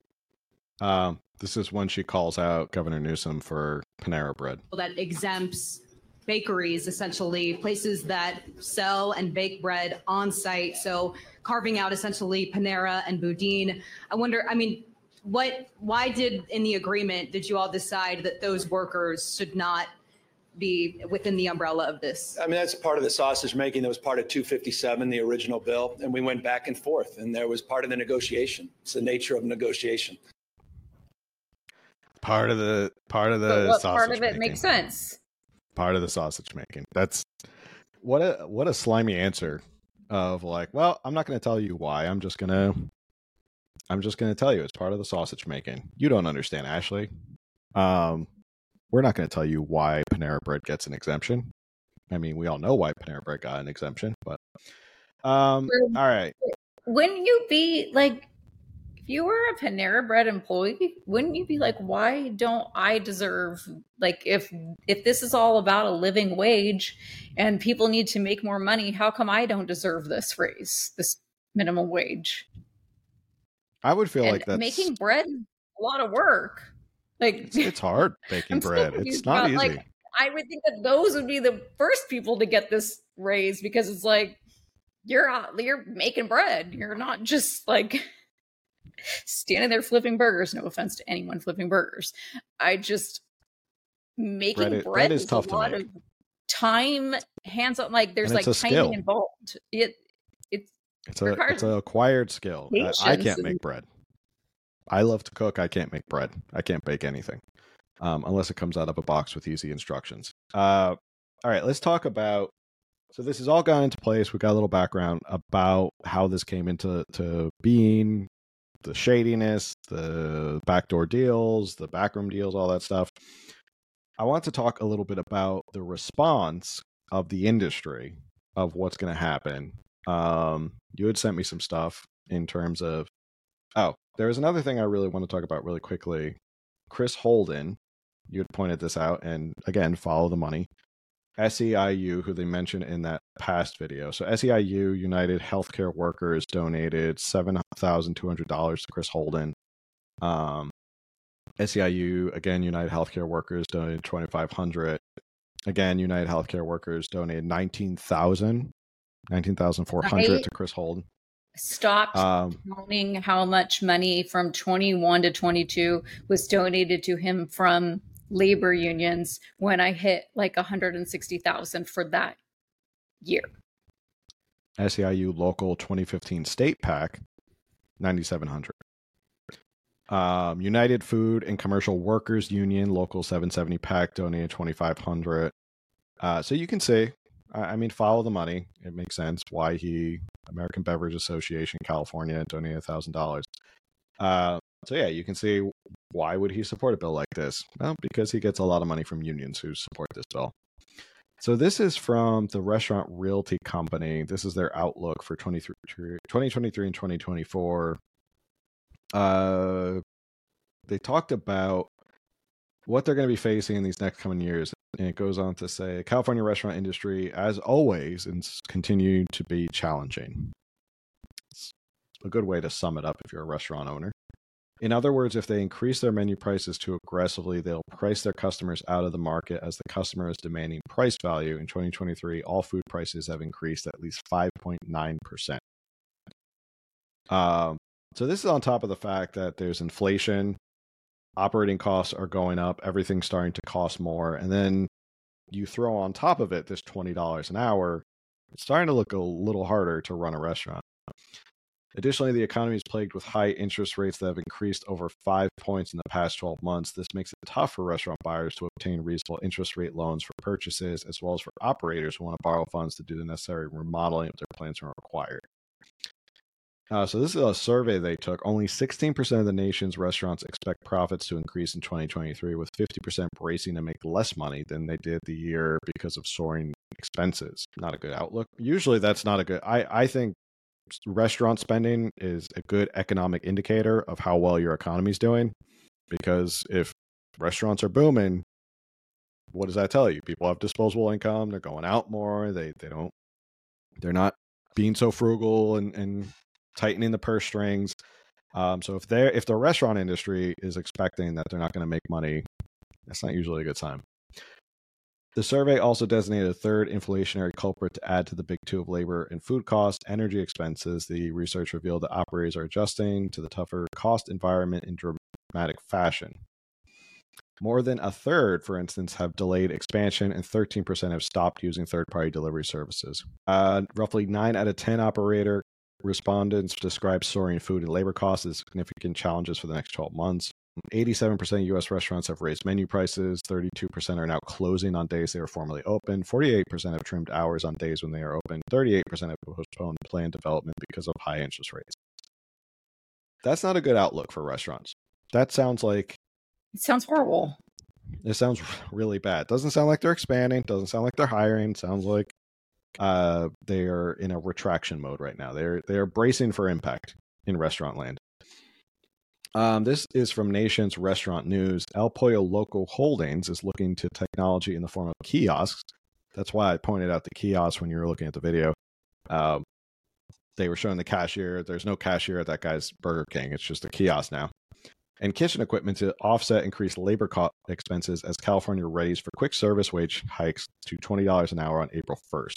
Um, this is when she calls out Governor Newsom for Panera Bread. That exempts bakeries, essentially places that sell and bake bread on site. So carving out essentially Panera and Boudin. I wonder, I mean, what, why did in the agreement, did you all decide that those workers should not be within the umbrella of this? I mean, that's part of the sausage making. That was part of two fifty-seven, the original bill. And we went back and forth, and there was part of the negotiation. It's the nature of negotiation. Part of the part of the But what sausage part of it making. makes sense? Part of the sausage making. That's what a what a slimy answer of like, well, I'm not going to tell you why. I'm just gonna I'm just gonna tell you it's part of the sausage making. You don't understand, Ashley. Um, we're not going to tell you why Panera Bread gets an exemption. I mean, we all know why Panera Bread got an exemption, but um, all right. Wouldn't you be like, if you were a Panera Bread employee, wouldn't you be like, why don't I deserve, like, if if this is all about a living wage and people need to make more money, how come I don't deserve this raise, this minimum wage? I would feel And like that's making bread a lot of work. Like it's, it's hard baking I'm so bread. It's confused not about, easy. like, I would think that those would be the first people to get this raise, because it's like, you're not, you're making bread. You're not just like standing there flipping burgers. No offense to anyone flipping burgers. I just making Bread, bread, bread is is tough a to lot make. of time, hands on. Like there's And like it's a timing skill. involved. It it's It's a requires it's an acquired skill. I, I patience can't and- make bread. I love to cook. I can't make bread. I can't bake anything um, unless it comes out of a box with easy instructions. Uh, all right, let's talk about. So this has all gone into place. We got a little background about how this came into to being, the shadiness, the backdoor deals, the backroom deals, all that stuff. I want to talk a little bit about the response of the industry of what's going to happen. Um, you had sent me some stuff in terms of, oh, there was another thing I really want to talk about really quickly. Chris Holden, you had pointed this out, and again, follow the money. S E I U, who they mentioned in that past video. So S E I U, United Healthcare Workers, donated seven thousand two hundred dollars to Chris Holden. Um, S E I U, again, United Healthcare Workers donated twenty-five hundred dollars. Again, United Healthcare Workers donated nineteen thousand dollars, nineteen thousand four hundred dollars to Chris Holden. Stopped um, counting how much money from twenty-one to twenty-two was donated to him from labor unions when I hit like one hundred sixty thousand for that year. S E I U local twenty fifteen state PAC, ninety-seven hundred. Um, United Food and Commercial Workers Union local seven seventy PAC donated twenty-five hundred. Uh, so you can see, I mean, follow the money. It makes sense why he, American Beverage Association, California, donated one thousand dollars. Uh, so yeah, you can see why would he support a bill like this? Well, because he gets a lot of money from unions who support this bill. So this is from the Restaurant Realty Company. This is their outlook for twenty twenty-three and twenty twenty-four. Uh, they talked about what they're going to be facing in these next coming years. And it goes on to say, California restaurant industry, as always, is continuing to be challenging. It's a good way to sum it up if you're a restaurant owner. In other words, if they increase their menu prices too aggressively, they'll price their customers out of the market as the customer is demanding price value. In twenty twenty-three, all food prices have increased at least five point nine percent. Um, so this is on top of the fact that there's inflation, operating costs are going up, everything's starting to cost more, and then you throw on top of it this twenty dollars an hour, it's starting to look a little harder to run a restaurant. Additionally, the economy is plagued with high interest rates that have increased over five points in the past twelve months. This makes it tough for restaurant buyers to obtain reasonable interest rate loans for purchases, as well as for operators who want to borrow funds to do the necessary remodeling of their plants when required. Uh, so this is a survey they took. Only sixteen percent of the nation's restaurants expect profits to increase in twenty twenty-three, with fifty percent bracing to make less money than they did the year because of soaring expenses. Not a good outlook. Usually that's not a good... I, I think restaurant spending is a good economic indicator of how well your economy is doing, because if restaurants are booming, what does that tell you? People have disposable income, they're going out more, they they don't they're not being so frugal and, and tightening the purse strings. Um, so if they're if the restaurant industry is expecting that they're not going to make money, that's not usually a good sign. The survey also designated a third inflationary culprit to add to the big two of labor and food costs, energy expenses. The research revealed that operators are adjusting to the tougher cost environment in dramatic fashion. More than a third, for instance, have delayed expansion, and thirteen percent have stopped using third-party delivery services. Uh, roughly nine out of ten operator respondents describe soaring food and labor costs as significant challenges for the next twelve months. eighty-seven percent of U S restaurants have raised menu prices. thirty-two percent are now closing on days they were formerly open. forty-eight percent have trimmed hours on days when they are open. thirty-eight percent have postponed planned development because of high interest rates. That's not a good outlook for restaurants. That sounds like... It sounds horrible. It sounds really bad. Doesn't sound like they're expanding. Doesn't sound like they're hiring. Sounds like uh, they are in a retraction mode right now. They're they're bracing for impact in restaurant land. Um, this is from Nation's Restaurant News. El Pollo Loco Holdings is looking to technology in the form of kiosks. That's why I pointed out the kiosks when you were looking at the video. Um, they were showing the cashier. There's no cashier at that guy's Burger King. It's just a kiosk now. And kitchen equipment to offset increased labor cost expenses as California readies for quick service wage hikes to twenty dollars an hour on April first.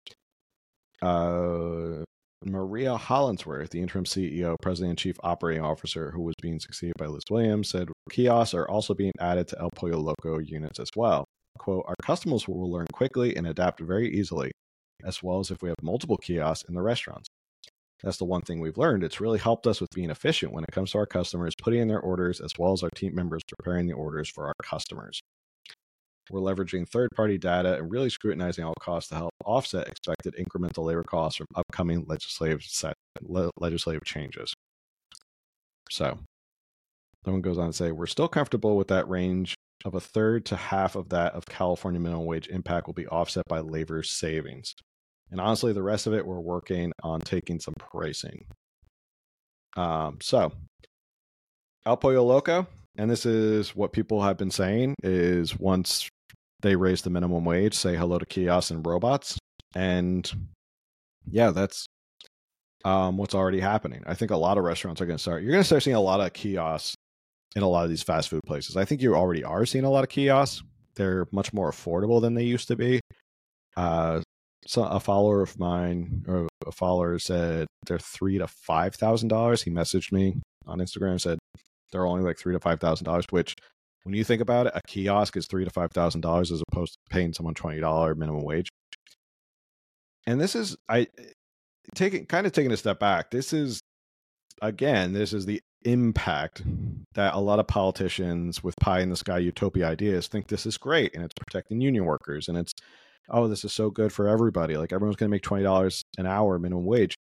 Uh... Maria Hollandsworth, the interim C E O, President and Chief Operating Officer, who was being succeeded by Liz Williams, said kiosks are also being added to El Pollo Loco units as well. Quote, our customers will learn quickly and adapt very easily, as well as if we have multiple kiosks in the restaurants. That's the one thing we've learned. It's really helped us with being efficient when it comes to our customers putting in their orders, as well as our team members preparing the orders for our customers. we're leveraging third-party data and really scrutinizing all costs to help offset expected incremental labor costs from upcoming legislative set, le- legislative changes. So, someone goes on to say, we're still comfortable with that range of a third to half of that of California minimum wage impact will be offset by labor savings. And honestly, the rest of it, we're working on taking some pricing. Um, so, El Pollo Loco, and this is what people have been saying, is once they raise the minimum wage, say hello to kiosks and robots. And yeah, that's um, what's already happening. I think a lot of restaurants are going to start, you're going to start seeing a lot of kiosks in a lot of these fast food places. I think you already are seeing a lot of kiosks. They're much more affordable than they used to be. Uh, so a follower of mine, or a follower, said they're three to five thousand dollars. He messaged me on Instagram and said they're only like three to five thousand dollars. Which, when you think about it, a kiosk is three to five thousand dollars as opposed to paying someone twenty dollars minimum wage. And this is I taking kind of taking a step back. This is again, this is the impact that a lot of politicians with pie in the sky utopia ideas think this is great, and it's protecting union workers, and it's, oh, this is so good for everybody. Like, everyone's going to make twenty dollars an hour minimum wage.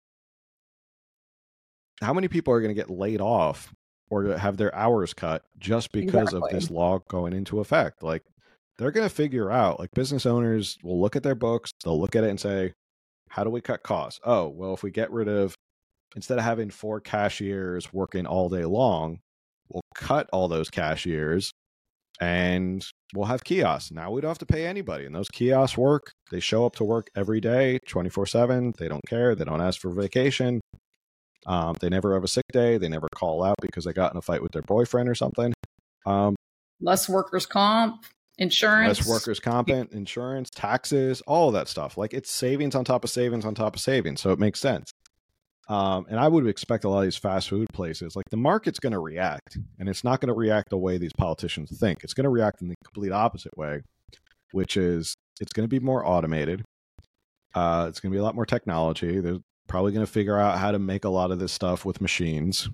How many people are going to get laid off or have their hours cut just because exactly. of this law going into effect? Like, they're going to figure out, like, business owners will look at their books, they'll look at it and say, how do we cut costs? Oh, well, if we get rid of, instead of having four cashiers working all day long, we'll cut all those cashiers and we'll have kiosks. Now we don't have to pay anybody. And those kiosks work. They show up to work every day, twenty-four seven. They don't care. They don't ask for vacation. Um, they never have a sick day. They never call out because they got in a fight with their boyfriend or something. Um, less workers' comp, insurance. Less workers' comp, insurance, taxes, all of that stuff. Like, it's savings on top of savings on top of savings. So it makes sense. Um, and I would expect a lot of these fast food places, like, the market's going to react, and it's not going to react the way these politicians think. It's going to react in the complete opposite way, which is it's going to be more automated. Uh, it's going to be a lot more technology. They're probably going to figure out how to make a lot of this stuff with machines.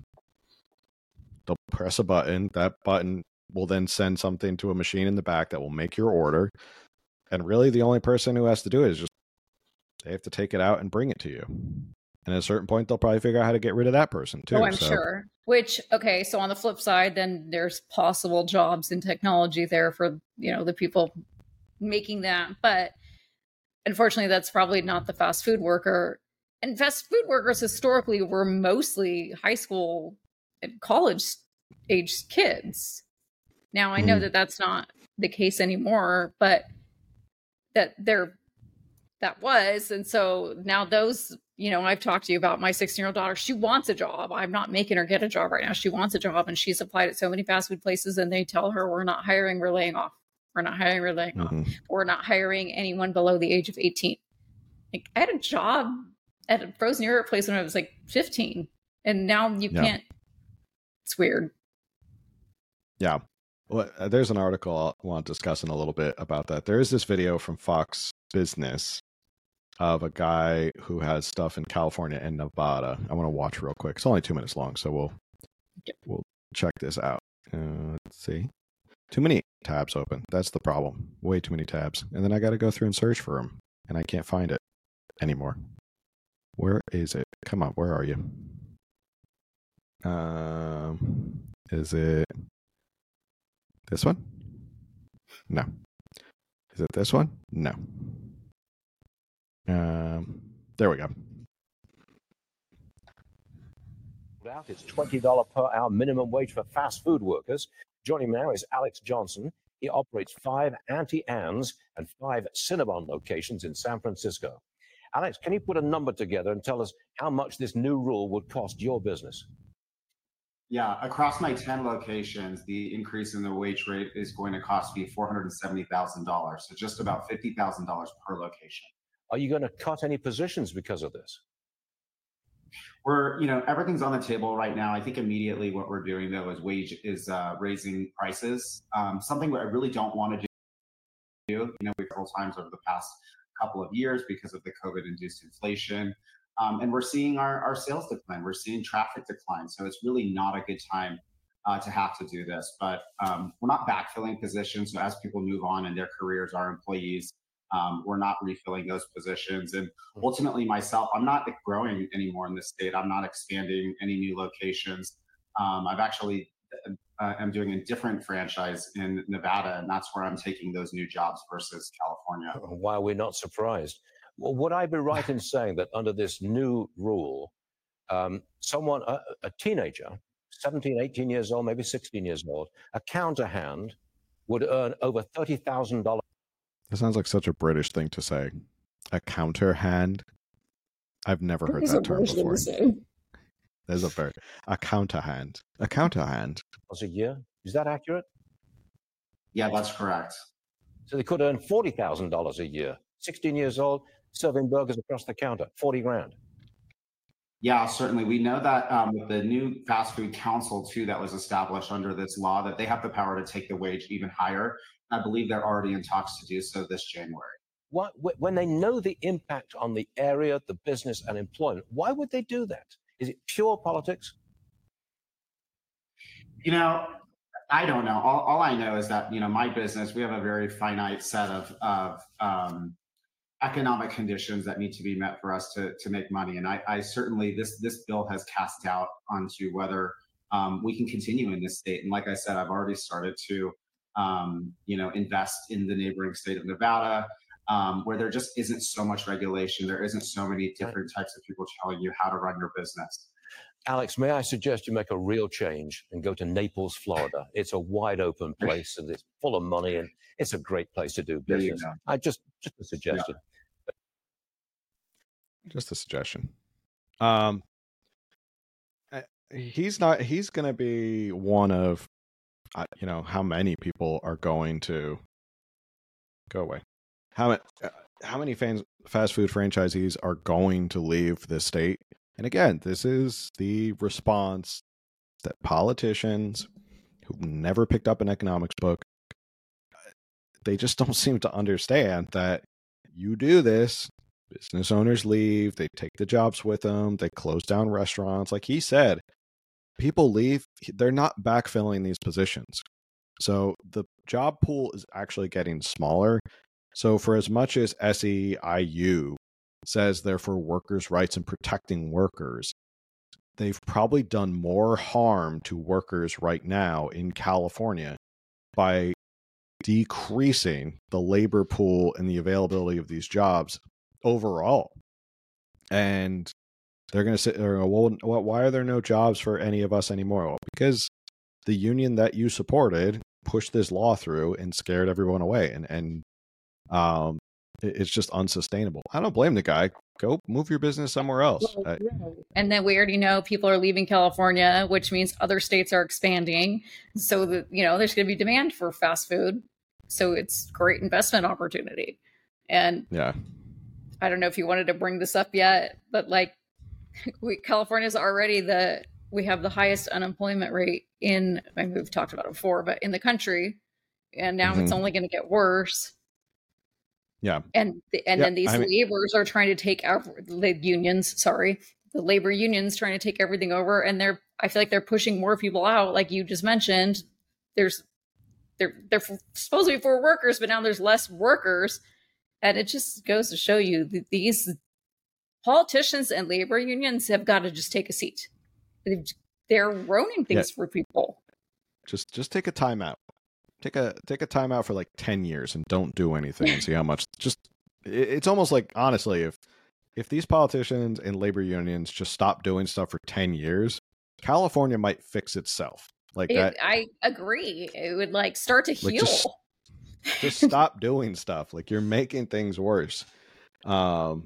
They'll press a button. That button will then send something to a machine in the back that will make your order. And really, the only person who has to do it is just, they have to take it out and bring it to you. And at a certain point, they'll probably figure out how to get rid of that person too. Oh, I'm so. sure. Which, okay, so on the flip side, then there's possible jobs in technology there for, you know, the people making that. But unfortunately, that's probably not the fast food worker. And fast food workers historically were mostly high school and college age kids. Now, I know mm. that that's not the case anymore, but that they're, that was. And so now those, you know, I've talked to you about my sixteen year old daughter. She wants a job. I'm not making her get a job right now. She wants a job, and she's applied at so many fast food places, and they tell her, we're not hiring, we're laying off. We're not hiring, we're laying mm-hmm. off. We're not hiring anyone below the age of eighteen. Like, I had a job at a frozen yogurt place when I was like fifteen, and now you yeah. can't. It's weird. Yeah. Well, uh, there's an article I want to discuss in a little bit about that. There is this video from Fox Business of a guy who has stuff in California and Nevada. I want to watch real quick. It's only two minutes long, so we'll yep. we'll check this out. Uh, let's see. Too many tabs open. That's the problem. Way too many tabs. And then I got to go through and search for them, and I can't find it anymore. Where is it? Come on, where are you? Um, is it this one? No. Is it this one? No. Um, there we go. It's twenty dollars per hour minimum wage for fast food workers. Joining me now is Alex Johnson. He operates five Auntie Anne's and five Cinnabon locations in San Francisco. Alex, can you put a number together and tell us how much this new rule would cost your business? Yeah, across my ten locations, the increase in the wage rate is going to cost me four hundred seventy thousand dollars, so just about fifty thousand dollars per location. Are you going to cut any positions because of this? We're, you know, everything's on the table right now. I think immediately what we're doing, though, is wage is uh, raising prices. Um, something that I really don't want to do. You know, we've several times over the past couple of years because of the COVID-induced inflation. Um, and we're seeing our, our sales decline. We're seeing traffic decline. So it's really not a good time uh, to have to do this. But um, we're not backfilling positions. So as people move on in their careers, our employees, um, we're not refilling those positions. And ultimately, myself, I'm not growing anymore in this state. I'm not expanding any new locations. Um, I've actually uh, am doing a different franchise in Nevada, and that's where I'm taking those new jobs versus California. Why are we not surprised? Well, would I be right in saying that under this new rule, um, someone, a, a teenager, seventeen, eighteen years old, maybe sixteen years old, a counterhand would earn over thirty thousand dollars? That sounds like such a British thing to say. A counterhand. I've never heard that term before. There's a very a counterhand. A counterhand. A year? Is that accurate? Yeah, that's correct. So they could earn forty thousand dollars a year. sixteen years old, serving burgers across the counter, forty grand. Yeah, certainly. We know that um, with the new fast food council, too, that was established under this law, that they have the power to take the wage even higher. I believe they're already in talks to do so this January. What, when they know the impact on the area, the business, and employment, why would they do that? Is it pure politics? You know, I don't know. All, all I know is that, you know, my business, we have a very finite set of, of um, economic conditions that need to be met for us to, to make money. And I, I certainly, this, this bill has cast doubt onto whether um, we can continue in this state. And like I said, I've already started to, um, you know, invest in the neighboring state of Nevada, um, where there just isn't so much regulation. There isn't so many different types of people telling you how to run your business. Alex, may I suggest you make a real change and go to Naples, Florida? It's a wide open place and it's full of money and it's a great place to do business. I just, just a suggestion. Yeah. Just a suggestion. Um, he's not, he's going to be one of, uh, you know, how many people are going to go away? How, uh, how many fans, fast food franchisees are going to leave this state? And again, this is the response that politicians who've never picked up an economics book, they just don't seem to understand that you do this, business owners leave, they take the jobs with them, they close down restaurants. Like he said, people leave, they're not backfilling these positions. So the job pool is actually getting smaller. So for as much as S E I U says they're for workers' rights and protecting workers, they've probably done more harm to workers right now in California by decreasing the labor pool and the availability of these jobs overall. And they're going to say, well, why are there no jobs for any of us anymore? Well, because the union that you supported pushed this law through and scared everyone away. And, and um, it's just unsustainable. I don't blame the guy. Go move your business somewhere else. Well, yeah. And then we already know people are leaving California, which means other states are expanding. So that, you know, there's going to be demand for fast food. So it's great investment opportunity. And yeah, I don't know if you wanted to bring this up yet, but like we, California is already the, we have the highest unemployment rate in, I mean, we've talked about it before, but in the country. And now mm-hmm. it's only going to get worse. Yeah. And and yeah, then these I mean, laborers are trying to take out the unions, sorry, the labor unions trying to take everything over. And they're, I feel like they're pushing more people out. Like you just mentioned, there's, they're, they're supposed to be for workers, but now there's less workers. And it just goes to show you that these politicians and labor unions have got to just take a seat. They're ruining things yeah. for people. Just, just take a time out. Take a take a time out for like ten years and don't do anything and see how much. Just it's almost like, honestly, if if these politicians and labor unions just stop doing stuff for ten years, California might fix itself. Like it, that. I agree. It would like start to like heal. Just, just stop doing stuff. Like you're making things worse. Um.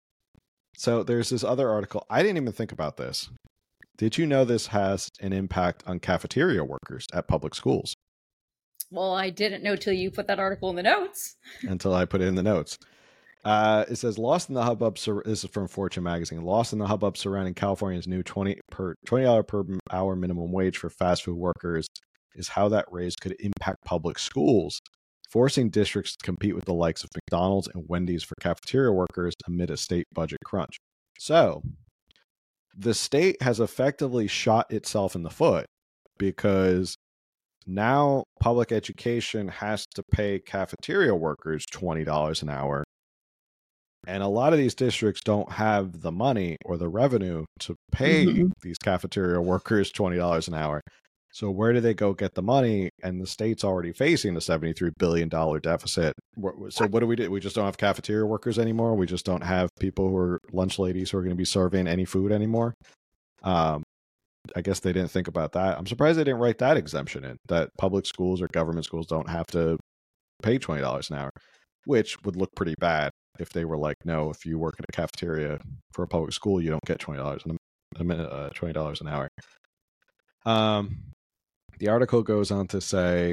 So there's this other article. I didn't even think about this. Did you know this has an impact on cafeteria workers at public schools? Well, I didn't know till you put that article in the notes. Until I put it in the notes. Uh, it says, lost in the hubbub, sur- this is from Fortune magazine, lost in the hubbub surrounding California's new twenty dollars per hour minimum wage for fast food workers is how that raise could impact public schools, forcing districts to compete with the likes of McDonald's and Wendy's for cafeteria workers amid a state budget crunch. So the state has effectively shot itself in the foot because now public education has to pay cafeteria workers twenty dollars an hour. And a lot of these districts don't have the money or the revenue to pay mm-hmm. these cafeteria workers twenty dollars an hour. So where do they go get the money? And the state's already facing a seventy-three billion dollars deficit. So what do we do? We just don't have cafeteria workers anymore. We just don't have people who are lunch ladies who are going to be serving any food anymore. Um, I guess they didn't think about that. I'm surprised they didn't write that exemption in, that public schools or government schools don't have to pay twenty dollars an hour, which would look pretty bad if they were like, no, if you work in a cafeteria for a public school, you don't get twenty dollars a minute, uh, twenty dollars an hour. Um, the article goes on to say,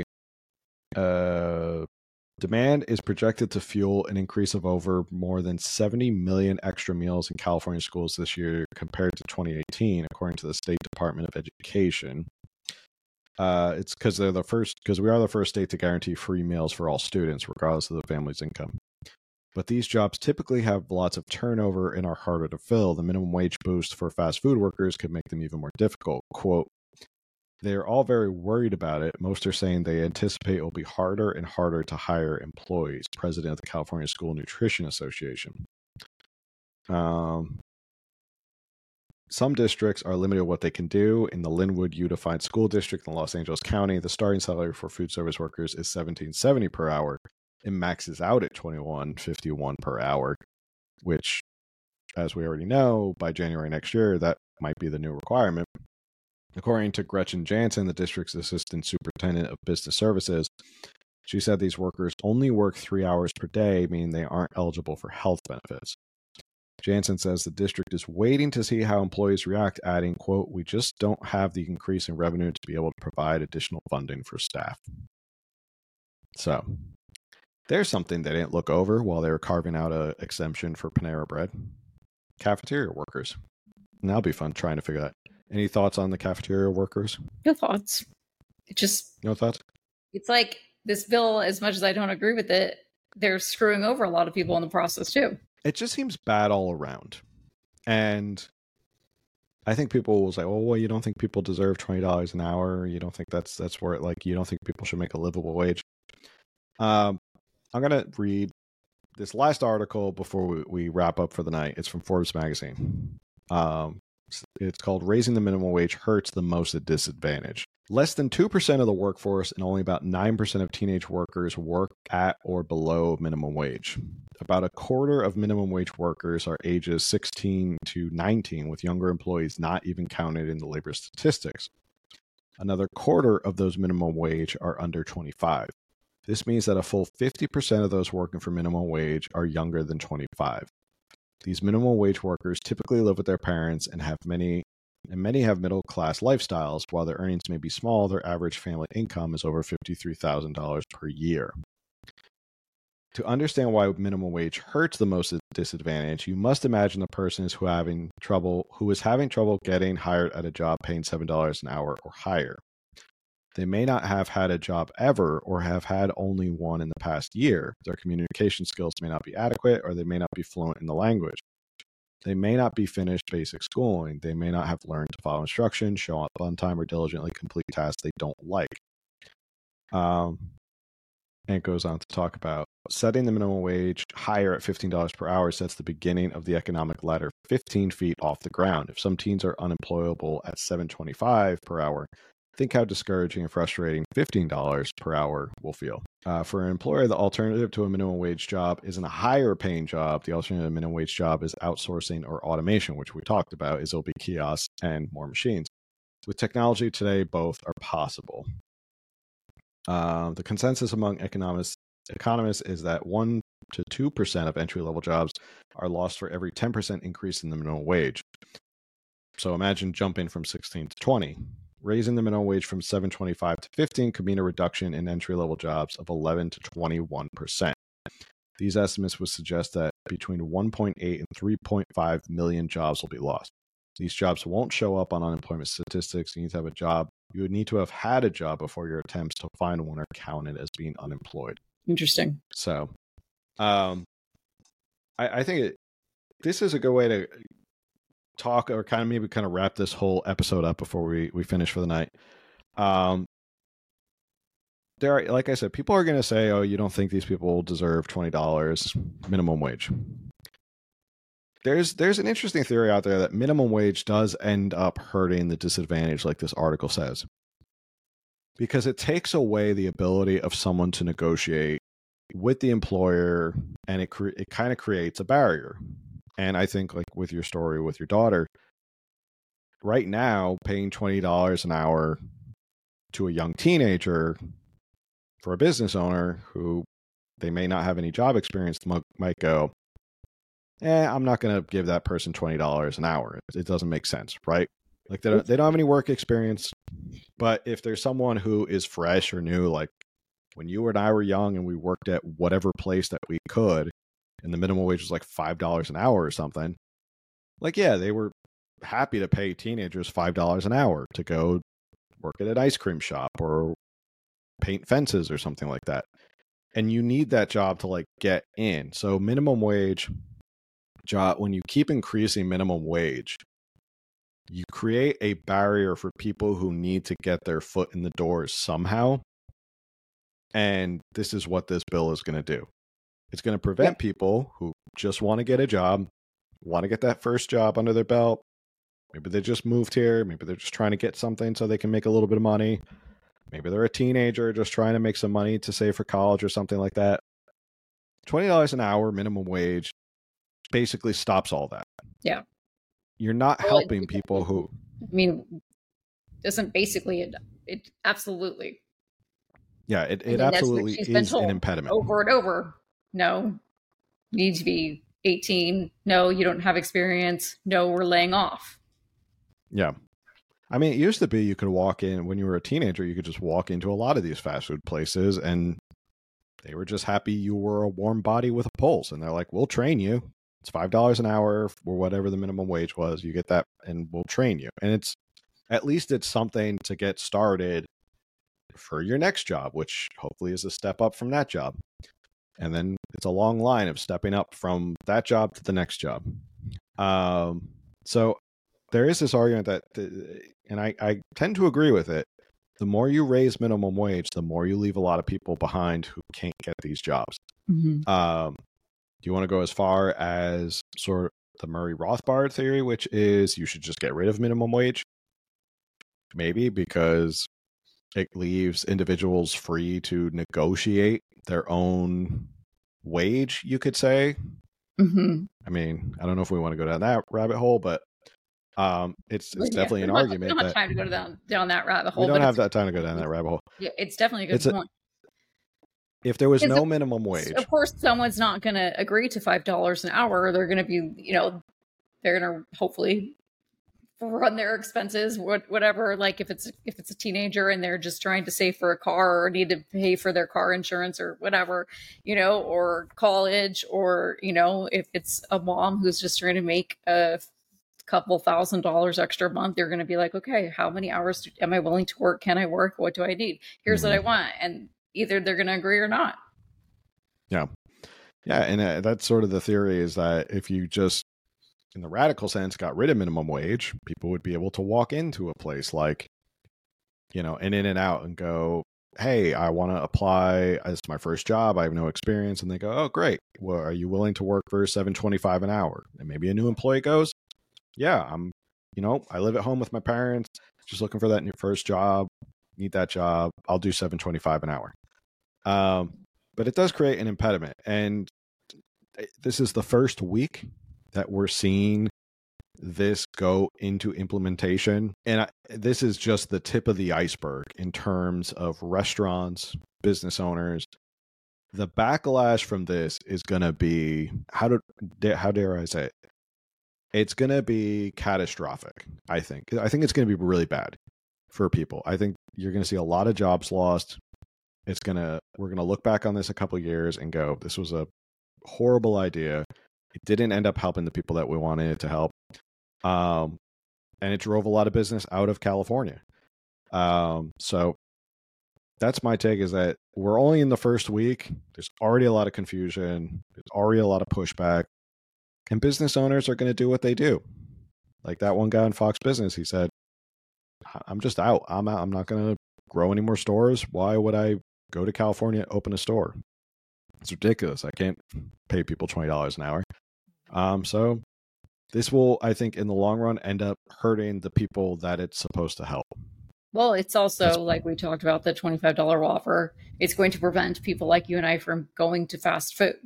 uh, demand is projected to fuel an increase of over more than seventy million extra meals in California schools this year compared to twenty eighteen, according to the State Department of Education. Uh, it's because they're the first, because we are the first state to guarantee free meals for all students, regardless of the family's income. But these jobs typically have lots of turnover and are harder to fill. The minimum wage boost for fast food workers could make them even more difficult. Quote, they're all very worried about it. Most are saying they anticipate it will be harder and harder to hire employees. President of the California School Nutrition Association. Um, some districts are limited what they can do. In the Linwood Unified School District in Los Angeles County, the starting salary for food service workers is seventeen seventy per hour. It maxes out at twenty-one fifty-one per hour, which, as we already know, by January next year, that might be the new requirement. According to Gretchen Jansen, the district's assistant superintendent of business services, she said these workers only work three hours per day, meaning they aren't eligible for health benefits. Jansen says the district is waiting to see how employees react, adding, quote, we just don't have the increase in revenue to be able to provide additional funding for staff. So there's something they didn't look over while they were carving out an exemption for Panera Bread. Cafeteria workers. And that'll be fun trying to figure that. Any thoughts on the cafeteria workers? No thoughts. It just... No thoughts? It's like this bill, as much as I don't agree with it, they're screwing over a lot of people in the process too. It just seems bad all around. And I think people will say, oh, well, you don't think people deserve twenty dollars an hour? You don't think that's that's where it, like, you don't think people should make a livable wage? Um, I'm going to read this last article before we, we wrap up for the night. It's from Forbes magazine. Um, it's called Raising the Minimum Wage Hurts the Most at Disadvantage. Less than two percent of the workforce and only about nine percent of teenage workers work at or below minimum wage. About a quarter of minimum wage workers are ages sixteen to nineteen, with younger employees not even counted in the labor statistics. Another quarter of those minimum wage are under twenty-five. This means that a full fifty percent of those working for minimum wage are younger than twenty-five. These minimum wage workers typically live with their parents and have many and many have middle-class lifestyles. While their earnings may be small, their average family income is over fifty-three thousand dollars per year. To understand why minimum wage hurts the most at disadvantage, you must imagine the person is who having trouble who is having trouble getting hired at a job paying seven dollars an hour or higher. They may not have had a job ever or have had only one in the past year. Their communication skills may not be adequate, or they may not be fluent in the language. They may not be finished basic schooling. They may not have learned to follow instructions, show up on time, or diligently complete tasks they don't like. Um, and it goes on to talk about setting the minimum wage higher at fifteen dollars per hour sets the beginning of the economic ladder fifteen feet off the ground. If some teens are unemployable at seven dollars and twenty-five cents per hour, think how discouraging and frustrating fifteen dollars per hour will feel. Uh, for an employer, the alternative to a minimum wage job isn't a higher paying job. The alternative to a minimum wage job is outsourcing or automation, which we talked about, is it'll be kiosks and more machines. With technology today, both are possible. Uh, the consensus among economists, economists is that one to two percent of entry-level jobs are lost for every ten percent increase in the minimum wage. So imagine jumping from sixteen to twenty. Raising the minimum wage from seven dollars and twenty-five cents to fifteen dollars could mean a reduction in entry-level jobs of eleven to twenty-one percent. These estimates would suggest that between one point eight and three point five million jobs will be lost. These jobs won't show up on unemployment statistics. You need to have a job. You would need to have had a job before your attempts to find one are counted as being unemployed. Interesting. So, um, I, I think it, this is a good way to talk, or kind of maybe kind of wrap this whole episode up before we, we finish for the night. Um, there are, like I said, people are going to say, oh, you don't think these people deserve twenty dollars minimum wage. There's there's an interesting theory out there that minimum wage does end up hurting the disadvantaged, like this article says, because it takes away the ability of someone to negotiate with the employer, and it cre- it kind of creates a barrier. And I think, like with your story with your daughter, right now, paying twenty dollars an hour to a young teenager for a business owner who they may not have any job experience might go, eh, I'm not going to give that person twenty dollars an hour. It doesn't make sense, right? Like they don't, they don't have any work experience. But if there's someone who is fresh or new, like when you and I were young and we worked at whatever place that we could, and the minimum wage was like five dollars an hour or something, like, yeah, they were happy to pay teenagers five dollars an hour to go work at an ice cream shop or paint fences or something like that. And you need that job to like get in. So minimum wage job, when you keep increasing minimum wage, you create a barrier for people who need to get their foot in the door somehow. And this is what this bill is going to do. It's going to prevent yeah. people who just want to get a job, want to get that first job under their belt. Maybe they just moved here. Maybe they're just trying to get something so they can make a little bit of money. Maybe they're a teenager just trying to make some money to save for college or something like that. twenty dollars an hour minimum wage basically stops all that. Yeah. You're not well, helping it, people who... I mean, doesn't basically... It, it absolutely... Yeah, it, it absolutely is an impediment. Over and over. No, you need to be eighteen. No, you don't have experience. No, we're laying off. Yeah. I mean, it used to be you could walk in, when you were a teenager, you could just walk into a lot of these fast food places and they were just happy you were a warm body with a pulse. And they're like, we'll train you. It's five dollars an hour or whatever the minimum wage was. You get that and we'll train you. And it's, at least it's something to get started for your next job, which hopefully is a step up from that job. And then it's a long line of stepping up from that job to the next job. Um, so there is this argument that, the, and I, I tend to agree with it, the more you raise minimum wage, the more you leave a lot of people behind who can't get these jobs. Mm-hmm. Um, do you want to go as far as sort of the Murray Rothbard theory, which is you should just get rid of minimum wage? Maybe, because it leaves individuals free to negotiate their own wage, you could say. Mm-hmm. I mean, I don't know if we want to go down that rabbit hole, but um, it's it's yeah, definitely an not, argument. We don't have that time to go down, down that rabbit hole. We don't have that time to go down that rabbit hole. Yeah, it's definitely a good it's point. A, if there was because no of, minimum wage, of course, someone's not going to agree to five dollars an hour. They're going to be, you know, they're going to hopefully run their expenses, whatever. Like if it's if it's a teenager and they're just trying to save for a car or need to pay for their car insurance or whatever, you know, or college, or, you know, if it's a mom who's just trying to make a couple thousand dollars extra a month, you're going to be like, okay, how many hours do, am I willing to work? Can I work? What do I need? Here's mm-hmm. what I want. And either they're going to agree or not. Yeah. Yeah. And uh, that's sort of the theory, is that if you just, in the radical sense, got rid of minimum wage, people would be able to walk into a place like, you know, an In and Out and go, hey, I want to apply as my first job. I have no experience. And they go, oh, great. Well, are you willing to work for seven twenty-five an hour? And maybe a new employee goes, yeah, I'm, you know, I live at home with my parents, just looking for that new first job, need that job. I'll do seven twenty-five an hour. Um, but it does create an impediment. And this is the first week that we're seeing this go into implementation. And I, this is just the tip of the iceberg in terms of restaurants, business owners. The backlash from this is going to be, how do, how dare I say it? It's going to be catastrophic, I think. I think it's going to be really bad for people. I think you're going to see a lot of jobs lost. It's going to, we're going to look back on this a couple of years and go, this was a horrible idea. It didn't end up helping the people that we wanted it to help. Um, and it drove a lot of business out of California. Um, so that's my take, is that we're only in the first week. There's already a lot of confusion. There's already a lot of pushback. And business owners are going to do what they do. Like that one guy on Fox Business, he said, I'm just out. I'm out. I'm not going to grow any more stores, why would I go to California, open a store? It's ridiculous. I can't pay people twenty dollars an hour. Um, so this will, I think, in the long run, end up hurting the people that it's supposed to help. Well, it's also, like we talked about, the twenty-five dollars offer. It's going to prevent people like you and I from going to fast food.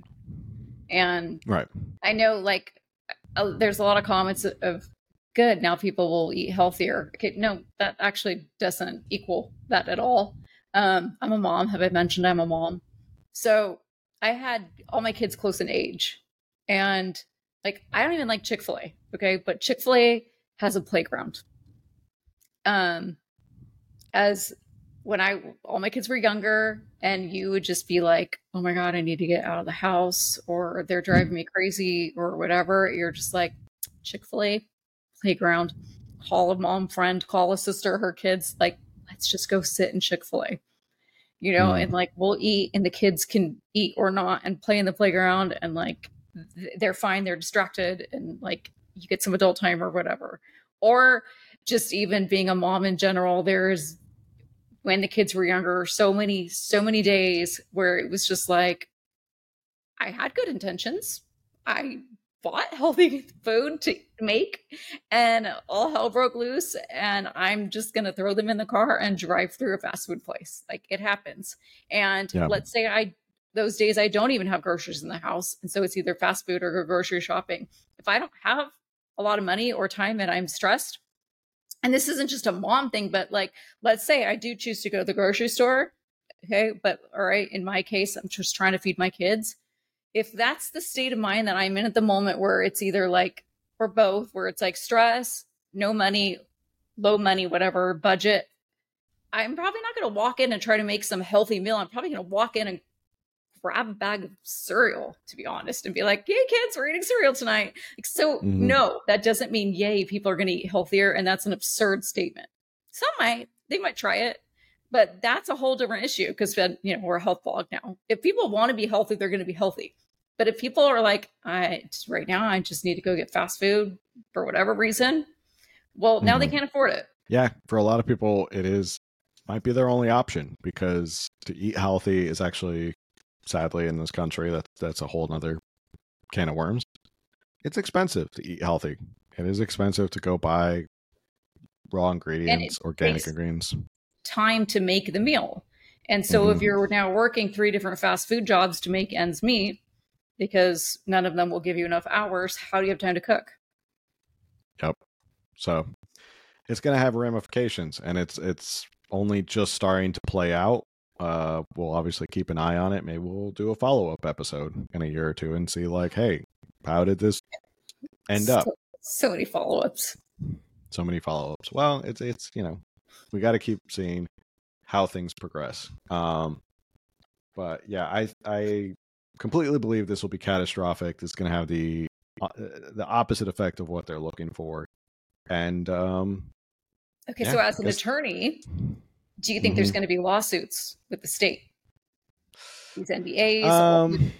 And right. I know, like, uh, there's a lot of comments of, good, now people will eat healthier. Okay, no, that actually doesn't equal that at all. Um, I'm a mom. Have I mentioned I'm a mom? So I had all my kids close in age. And, like, I don't even like Chick-fil-A, okay? But Chick-fil-A has a playground. Um... As when I, all my kids were younger, and you would just be like, oh my God, I need to get out of the house, or they're driving me crazy or whatever. You're just like, Chick-fil-A, playground, call a mom friend, call a sister, her kids, like, let's just go sit in Chick-fil-A, you know, mm. and like, we'll eat and the kids can eat or not and play in the playground, and like, they're fine. They're distracted, and like, you get some adult time or whatever. Or just even being a mom in general, there's, when the kids were younger, so many, so many days where it was just like, I had good intentions. I bought healthy food to make, and all hell broke loose, and I'm just going to throw them in the car and drive through a fast food place. Like, it happens. And yeah. let's say I, those days I don't even have groceries in the house. And so it's either fast food or grocery shopping. If I don't have a lot of money or time and I'm stressed, and this isn't just a mom thing, but like, let's say I do choose to go to the grocery store. Okay. But all right, in my case, I'm just trying to feed my kids. If that's the state of mind that I'm in at the moment, where it's either like, or both, where it's like stress, no money, low money, whatever, budget, I'm probably not going to walk in and try to make some healthy meal. I'm probably going to walk in and grab a bag of cereal, to be honest, and be like, yay, kids, we're eating cereal tonight. Like, so mm-hmm. no, that doesn't mean, yay, people are going to eat healthier. And that's an absurd statement. Some might, they might try it, but that's a whole different issue, because, you know, we're a health blog now. If people want to be healthy, they're going to be healthy. But if people are like, I right now, I just need to go get fast food for whatever reason, well, mm-hmm. now they can't afford it. Yeah. For a lot of people, it is, might be their only option, because to eat healthy is actually, sadly, in this country, that that's a whole nother can of worms. It's expensive to eat healthy. It is expensive to go buy raw ingredients, organic ingredients. Time to make the meal. And so mm-hmm. if you're now working three different fast food jobs to make ends meet, because none of them will give you enough hours, how do you have time to cook? Yep. So it's going to have ramifications, and it's it's only just starting to play out. Uh, we'll obviously keep an eye on it. Maybe we'll do a follow-up episode in a year or two and see, like, hey, how did this end so, up? So many follow-ups. So many follow-ups. Well, it's, it's you know, we got to keep seeing how things progress. Um, but yeah, I I completely believe this will be catastrophic. This is going to have the uh, the opposite effect of what they're looking for. And um, okay, yeah, so as an attorney, do you think mm-hmm. there's going to be lawsuits with the state? These N B As? Um,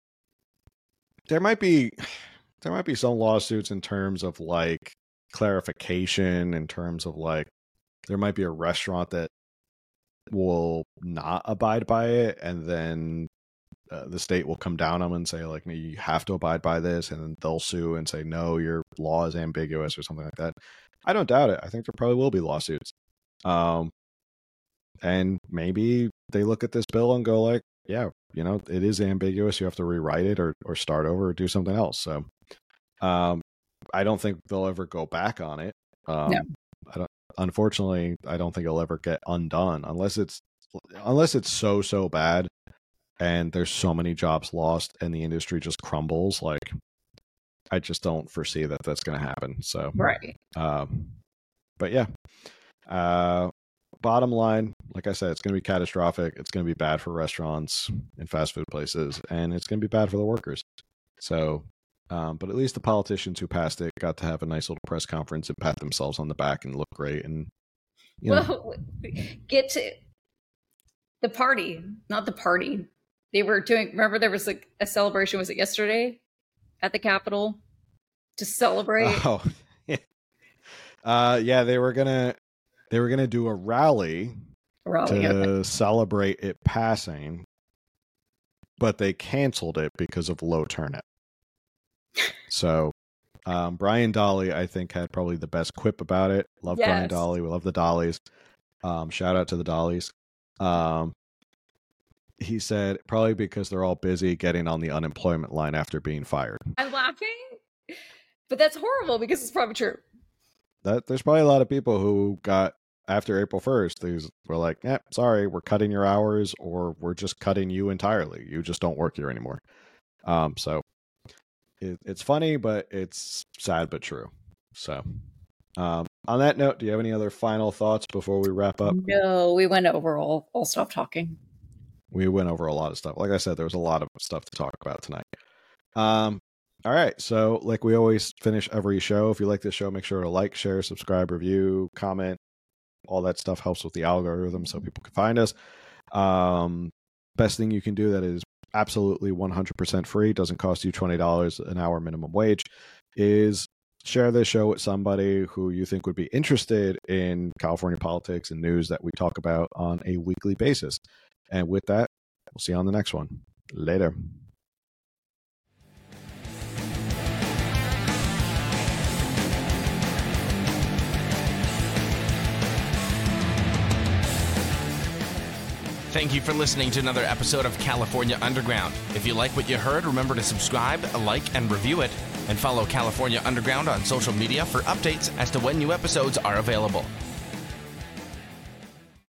there might be, there might be some lawsuits in terms of like clarification, in terms of like, there might be a restaurant that will not abide by it, and then uh, the state will come down on them and say, like, no, you have to abide by this, and then they'll sue and say, no, your law is ambiguous or something like that. I don't doubt it. I think there probably will be lawsuits. Um, And maybe they look at this bill and go like, yeah, you know, it is ambiguous. You have to rewrite it or, or start over or do something else. So um, I don't think they'll ever go back on it. Um, no. I don't, unfortunately, I don't think it'll ever get undone unless it's unless it's so, so bad and there's so many jobs lost and the industry just crumbles. Like, I just don't foresee that that's going to happen. So, right. Um, but yeah. Uh, Bottom line, like I said, it's going to be catastrophic. It's going to be bad for restaurants and fast food places, and it's going to be bad for the workers. So, um, but at least the politicians who passed it got to have a nice little press conference and pat themselves on the back and look great. And you know. Well, get to the party, not the party. They were doing. Remember, there was like a celebration. Was it yesterday at the Capitol to celebrate? Oh, yeah. Uh, yeah, they were gonna. They were going to do a rally Raleigh, to okay. celebrate it passing, but they canceled it because of low turnout. So um, Brian Dolly, I think, had probably the best quip about it. Love Yes. Brian Dolly. We love the Dollies. Um, shout out to the Dollies. Um, he said probably because they're all busy getting on the unemployment line after being fired. I'm laughing, but that's horrible because it's probably true. That there's probably a lot of people who got after April first. These were like, "Yeah, sorry, we're cutting your hours, or we're just cutting you entirely. You just don't work here anymore." Um, so it, it's funny, but it's sad but true. So, um, on that note, do you have any other final thoughts before we wrap up? No, we went over all. I'll stop talking. We went over a lot of stuff. Like I said, there was a lot of stuff to talk about tonight. Um, all right. So like we always finish every show. If you like this show, make sure to like, share, subscribe, review, comment. All that stuff helps with the algorithm so people can find us. Um, best thing you can do that is absolutely one hundred percent free, doesn't cost you twenty dollars an hour minimum wage, is share this show with somebody who you think would be interested in California politics and news that we talk about on a weekly basis. And with that, we'll see you on the next one. Later. Thank you for listening to another episode of California Underground. If you like what you heard, remember to subscribe, like, and review it, and follow California Underground on social media for updates as to when new episodes are available.